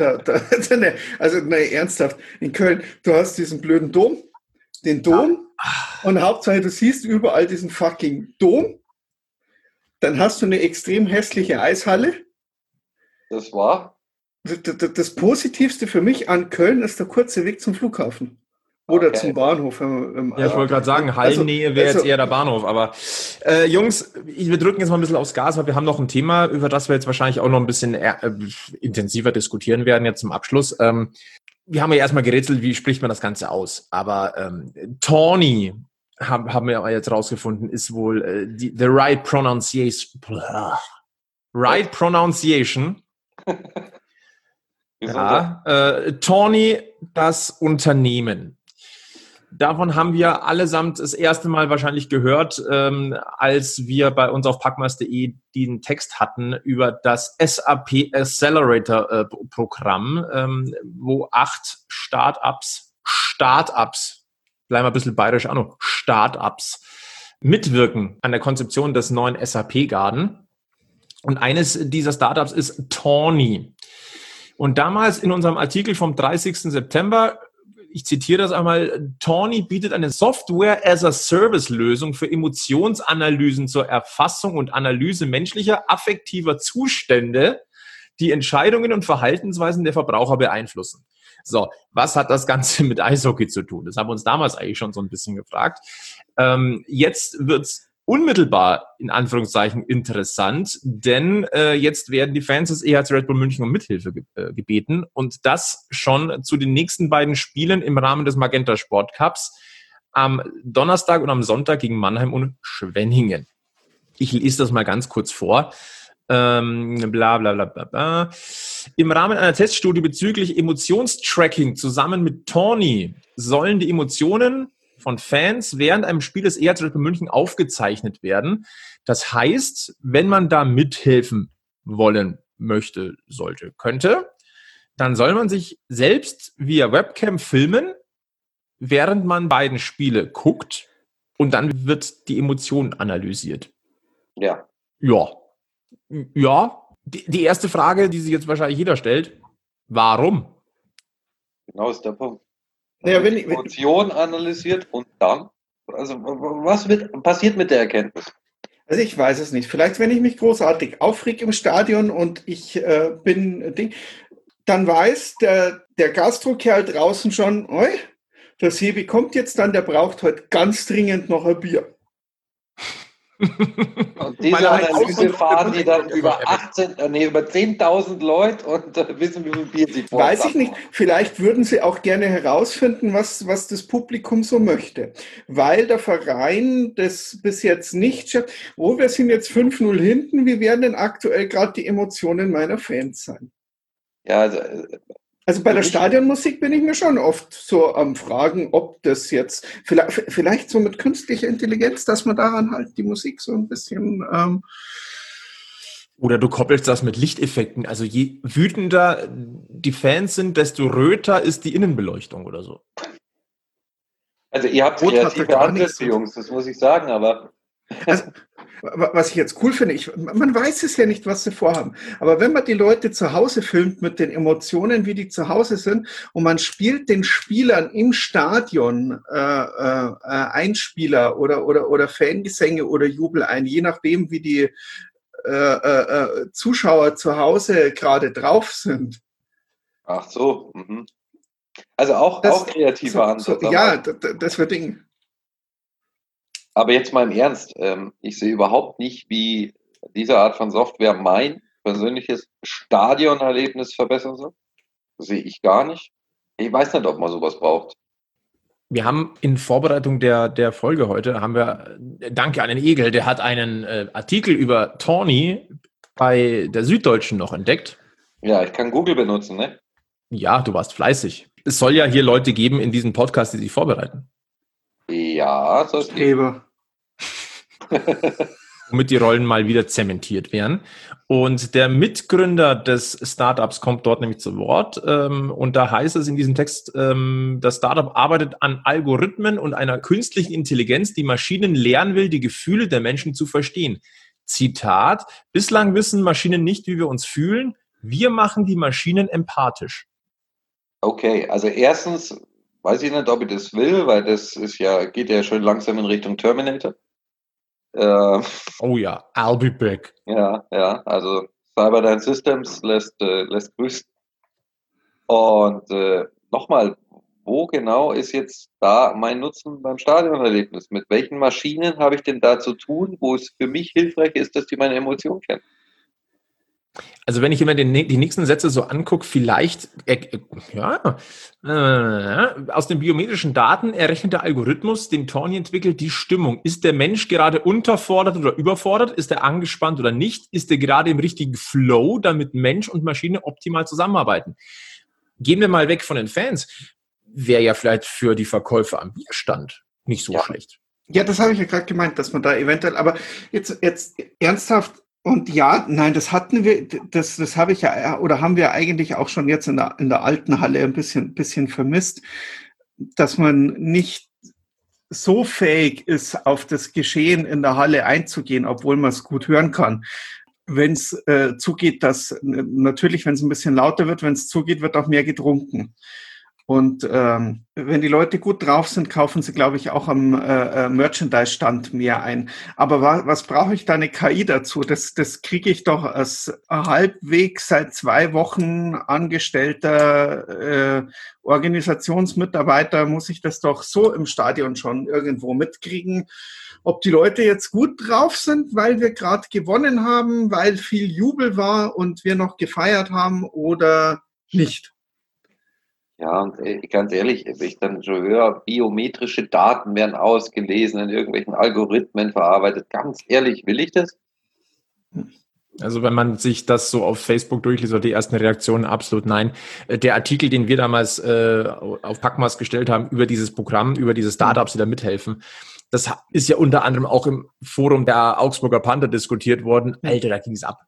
ernsthaft, in Köln, du hast diesen blöden Dom, den Dom, und Hauptsache du siehst überall diesen fucking Dom, dann hast du eine extrem hässliche Eishalle. Das war? Das Positivste für mich an Köln ist der kurze Weg zum Flughafen. Oder zum Bahnhof. Ich wollte gerade sagen, Hallennähe wäre jetzt eher der Bahnhof. Aber Jungs, wir drücken jetzt mal ein bisschen aufs Gas, weil wir haben noch ein Thema, über das wir jetzt wahrscheinlich auch noch ein bisschen intensiver diskutieren werden jetzt zum Abschluss. Wir haben ja erstmal gerätselt, wie spricht man das Ganze aus. Aber Tawny, haben wir jetzt rausgefunden, ist wohl the right pronunciation. Right pronunciation. Ja, Tawny, das Unternehmen. Davon haben wir allesamt das erste Mal wahrscheinlich gehört, als wir bei uns auf packmas.de den Text hatten über das SAP Accelerator Programm, wo 8 Startups Start-ups, bleiben wir ein bisschen bayerisch auch noch, Start-ups, mitwirken an der Konzeption des neuen SAP-Garden. Und eines dieser Startups ist Tawny. Und damals in unserem Artikel vom 30. September, ich zitiere das einmal, Tawny bietet eine Software-as-a-Service-Lösung für Emotionsanalysen zur Erfassung und Analyse menschlicher, affektiver Zustände, die Entscheidungen und Verhaltensweisen der Verbraucher beeinflussen. So, was hat das Ganze mit Eishockey zu tun? Das haben wir uns damals eigentlich schon so ein bisschen gefragt. Jetzt wird's unmittelbar, in Anführungszeichen, interessant, denn jetzt werden die Fans des EHC Red Bull München um Mithilfe gebeten und das schon zu den nächsten beiden Spielen im Rahmen des Magenta Sport Cups am Donnerstag und am Sonntag gegen Mannheim und Schwenningen. Ich lese das mal ganz kurz vor. Bla bla bla bla bla. Im Rahmen einer Teststudie bezüglich Emotionstracking zusammen mit Tawny sollen die Emotionen von Fans während einem Spiel des EHC Red Bull München aufgezeichnet werden. Das heißt, wenn man da mithelfen wollen möchte, sollte, könnte, dann soll man sich selbst via Webcam filmen, während man beiden Spiele guckt und dann wird die Emotion analysiert. Ja. Ja. Die erste Frage, die sich jetzt wahrscheinlich jeder stellt, warum? Genau ist der Punkt. Naja, wenn Emotionen analysiert und dann? Also was passiert mit der Erkenntnis? Also ich weiß es nicht. Vielleicht, wenn ich mich großartig aufreg im Stadion und ich dann weiß der Gastrokerl draußen schon, oi, der Sebi kommt jetzt dann, der braucht heute ganz dringend noch ein Bier. Und diese Analyse fahren die dann über 10.000 Leute und wissen, wie viel Bier sie vorhaben. Weiß ich nicht. Vielleicht würden sie auch gerne herausfinden, was das Publikum so möchte. Weil der Verein das bis jetzt nicht schafft. Oh, wir sind jetzt 5-0 hinten. Wie werden denn aktuell gerade die Emotionen meiner Fans sein? Ja, also bei der Stadionmusik bin ich mir schon oft so am Fragen, ob das jetzt vielleicht so mit künstlicher Intelligenz, dass man daran halt die Musik so ein bisschen... Oder du koppelst das mit Lichteffekten. Also je wütender die Fans sind, desto röter ist die Innenbeleuchtung oder so. Also ihr habt kreative Ansätze, Jungs, das muss ich sagen, aber... Also, was ich jetzt cool finde, man weiß es ja nicht, was sie vorhaben. Aber wenn man die Leute zu Hause filmt mit den Emotionen, wie die zu Hause sind, und man spielt den Spielern im Stadion Einspieler oder Fangesänge oder Jubel ein, je nachdem, wie die Zuschauer zu Hause gerade drauf sind. Ach so. Mhm. Also auch kreative Ansätze. Ja, das wird Ding. Aber jetzt mal im Ernst, ich sehe überhaupt nicht, wie diese Art von Software mein persönliches Stadionerlebnis verbessern soll. Das sehe ich gar nicht. Ich weiß nicht, ob man sowas braucht. Wir haben in Vorbereitung der Folge heute, danke an den Egel, der hat einen Artikel über Tawny bei der Süddeutschen noch entdeckt. Ja, ich kann Google benutzen, ne? Ja, du warst fleißig. Es soll ja hier Leute geben in diesem Podcast, die sich vorbereiten. Ja, so ist es. Womit die Rollen mal wieder zementiert werden. Und der Mitgründer des Startups kommt dort nämlich zu Wort. Und da heißt es in diesem Text, das Startup arbeitet an Algorithmen und einer künstlichen Intelligenz, die Maschinen lernen will, die Gefühle der Menschen zu verstehen. Zitat, bislang wissen Maschinen nicht, wie wir uns fühlen. Wir machen die Maschinen empathisch. Okay, also erstens weiß ich nicht, ob ich das will, weil das geht ja schon langsam in Richtung Terminator. Oh ja, I'll be back. Ja, also Cyberdyne Systems lässt grüßen. Und nochmal, wo genau ist jetzt da mein Nutzen beim Stadionerlebnis? Mit welchen Maschinen habe ich denn da zu tun, wo es für mich hilfreich ist, dass die meine Emotionen kennen? Also wenn ich immer die nächsten Sätze so angucke, vielleicht, aus den biometrischen Daten errechnet der Algorithmus, den Tawny entwickelt, die Stimmung. Ist der Mensch gerade unterfordert oder überfordert? Ist er angespannt oder nicht? Ist er gerade im richtigen Flow, damit Mensch und Maschine optimal zusammenarbeiten? Gehen wir mal weg von den Fans. Wäre ja vielleicht für die Verkäufer am Bierstand nicht so schlecht. Ja, das habe ich ja gerade gemeint, dass man da eventuell, aber jetzt ernsthaft. Und ja, nein, das hatten wir, das habe ich ja, oder haben wir eigentlich auch schon jetzt in der alten Halle ein bisschen vermisst. dass man nicht so fähig ist, auf das Geschehen in der Halle einzugehen, obwohl man es gut hören kann. Wenn es zugeht, dass natürlich, wenn es ein bisschen lauter wird, wenn es zugeht, wird auch mehr getrunken. Und wenn die Leute gut drauf sind, kaufen sie, glaube ich, auch am Merchandise-Stand mehr ein. Aber was brauche ich da eine KI dazu? Das kriege ich doch als halbwegs seit 2 Wochen angestellter Organisationsmitarbeiter, muss ich das doch so im Stadion schon irgendwo mitkriegen. Ob die Leute jetzt gut drauf sind, weil wir gerade gewonnen haben, weil viel Jubel war und wir noch gefeiert haben oder nicht. Ja, und ganz ehrlich, wenn ich dann schon höre, biometrische Daten werden ausgelesen, in irgendwelchen Algorithmen verarbeitet. Ganz ehrlich, will ich das? Also wenn man sich das so auf Facebook durchliest oder die ersten Reaktionen, absolut nein. Der Artikel, den wir damals auf Packmas gestellt haben über dieses Programm, über diese Startups, die da mithelfen, das ist ja unter anderem auch im Forum der Augsburger Panther diskutiert worden. Alter, da ging es ab.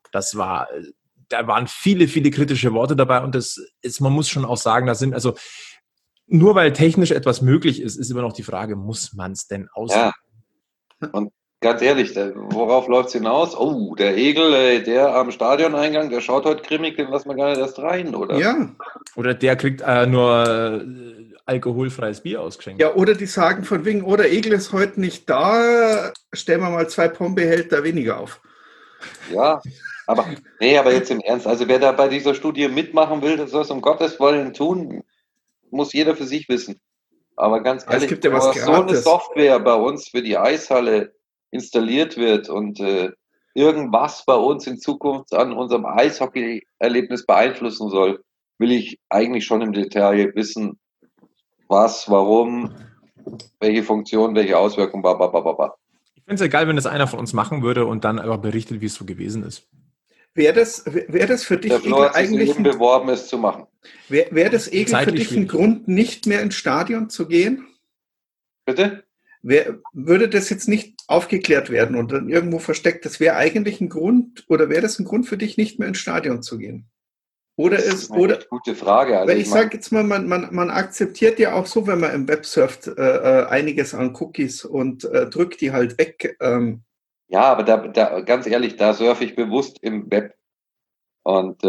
Da waren viele, viele kritische Worte dabei und man muss schon auch sagen, also nur weil technisch etwas möglich ist, ist immer noch die Frage, muss man es denn ausüben? Ja, und ganz ehrlich, worauf läuft es hinaus? Oh, der Egel, der am Stadioneingang, der schaut heute grimmig, den lassen wir gar nicht erst rein, oder? Ja. Oder der kriegt nur alkoholfreies Bier ausgeschenkt. Ja, oder die sagen von wegen, oder Egel ist heute nicht da, stellen wir mal 2 Pombehälter weniger auf. Ja. Aber jetzt im Ernst, also wer da bei dieser Studie mitmachen will, das soll es um Gottes Willen tun, muss jeder für sich wissen. Aber ganz ehrlich, es gibt ja was so eine Software bei uns für die Eishalle installiert wird und irgendwas bei uns in Zukunft an unserem Eishockey-Erlebnis beeinflussen soll, will ich eigentlich schon im Detail wissen, was, warum, welche Funktion, welche Auswirkungen, Ich finde es egal, wenn das einer von uns machen würde und dann einfach berichtet, wie es so gewesen ist. Wäre das für dich, Egel, eigentlich beworben ist zu machen? Wäre das, Egel, für dich ein Grund, nicht mehr ins Stadion zu gehen? Bitte? Würde das jetzt nicht aufgeklärt werden und dann irgendwo versteckt? Das wäre eigentlich ein Grund, oder wäre das ein Grund für dich, nicht mehr ins Stadion zu gehen? Oder das ist eine gute Frage. Also weil ich sage jetzt mal, man akzeptiert ja auch so, wenn man im Web surft, einiges an Cookies und drückt die halt weg. Ja, aber da ganz ehrlich, da surfe ich bewusst im Web. Und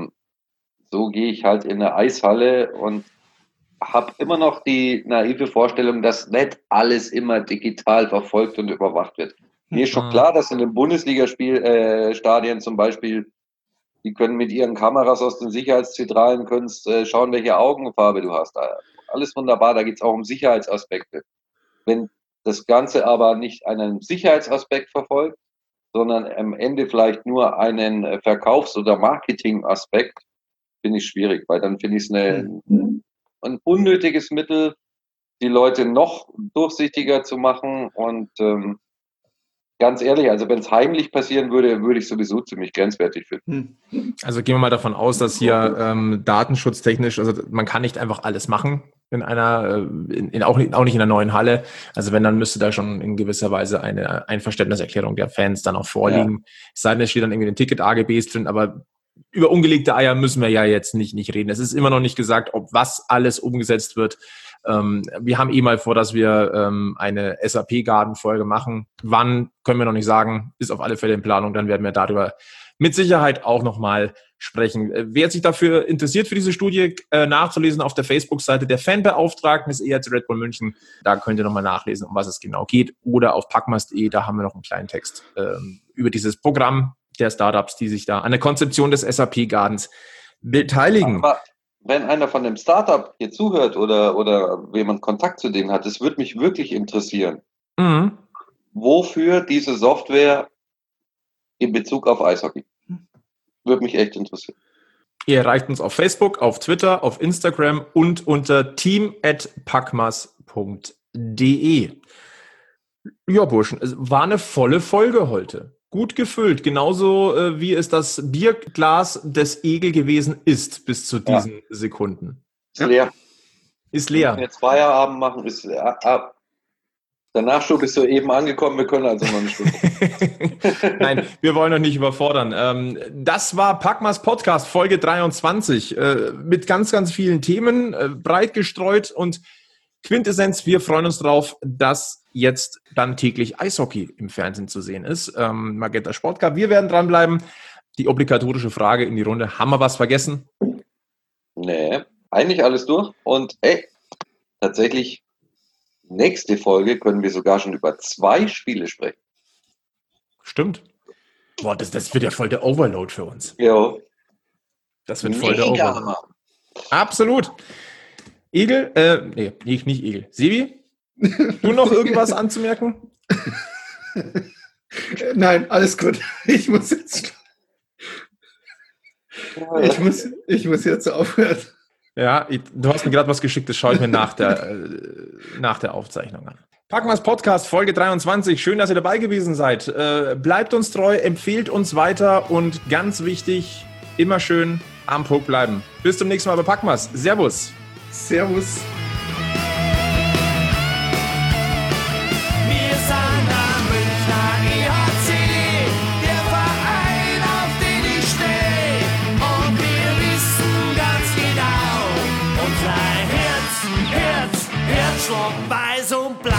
so gehe ich halt in eine Eishalle und habe immer noch die naive Vorstellung, dass nicht alles immer digital verfolgt und überwacht wird. Mir ist schon klar, dass in den Bundesligaspielstadien zum Beispiel, die können mit ihren Kameras aus den Sicherheitszentralen schauen, welche Augenfarbe du hast. Alles wunderbar, da geht es auch um Sicherheitsaspekte. Wenn das Ganze aber nicht einen Sicherheitsaspekt verfolgt, sondern am Ende vielleicht nur einen Verkaufs- oder Marketingaspekt, finde ich schwierig, weil dann finde ich es ein unnötiges Mittel, die Leute noch durchsichtiger zu machen und ganz ehrlich, also wenn es heimlich passieren würde, würde ich sowieso ziemlich grenzwertig finden. Also gehen wir mal davon aus, dass hier datenschutztechnisch, also man kann nicht einfach alles machen in einer, auch nicht in einer neuen Halle. Also wenn, dann müsste da schon in gewisser Weise eine Einverständniserklärung der Fans dann auch vorliegen. Es sei denn, es steht dann irgendwie in den Ticket-AGBs drin, aber über ungelegte Eier müssen wir ja jetzt nicht reden. Es ist immer noch nicht gesagt, ob was alles umgesetzt wird. Wir haben mal vor, dass wir eine SAP-Garden-Folge machen. Wann, können wir noch nicht sagen, ist auf alle Fälle in Planung. Dann werden wir darüber mit Sicherheit auch nochmal sprechen. Wer sich dafür interessiert, für diese Studie nachzulesen, auf der Facebook-Seite der Fanbeauftragten des EHC Red Bull München, da könnt ihr nochmal nachlesen, um was es genau geht. Oder auf packmas.de, da haben wir noch einen kleinen Text über dieses Programm der Startups, die sich da an der Konzeption des SAP-Gardens beteiligen. Aber wenn einer von dem Startup hier zuhört oder jemand Kontakt zu denen hat, das würde mich wirklich interessieren. Wofür diese Software in Bezug auf Eishockey? Würde mich echt interessieren. Ihr erreicht uns auf Facebook, auf Twitter, auf Instagram und unter team@packmas.de. Ja, Burschen, es war eine volle Folge heute. Gut gefüllt, genauso wie es das Bierglas des Egel gewesen ist bis zu diesen Sekunden. Ist leer. Ist leer. Wenn wir jetzt Feierabend machen, ist der Nachschub ist soeben angekommen, wir können also noch eine Stunde. Nein, wir wollen euch nicht überfordern. Das war Packmas Podcast, Folge 23, mit ganz, ganz vielen Themen, breit gestreut und Quintessenz, wir freuen uns drauf, dass jetzt dann täglich Eishockey im Fernsehen zu sehen ist. Magenta Sport Cup. Wir werden dranbleiben. Die obligatorische Frage in die Runde. Haben wir was vergessen? Nee, eigentlich alles durch. Und tatsächlich, nächste Folge können wir sogar schon über 2 Spiele sprechen. Stimmt. Boah, das wird ja voll der Overload für uns. Ja. Das wird voll der Overload. Absolut. Egel, nicht Egel. Sebi, du noch irgendwas anzumerken? Nein, alles gut. Ich muss jetzt aufhören. Ja, du hast mir gerade was geschickt, das schaue ich mir nach der Aufzeichnung an. Packmas Podcast, Folge 23. Schön, dass ihr dabei gewesen seid. Bleibt uns treu, empfehlt uns weiter und ganz wichtig, immer schön am Puck bleiben. Bis zum nächsten Mal bei Packmas. Servus. Servus. Wir sind am Münchner EHC, der Verein, auf den ich stehe. Und wir wissen ganz genau, unser Herzschlag weiß und blau.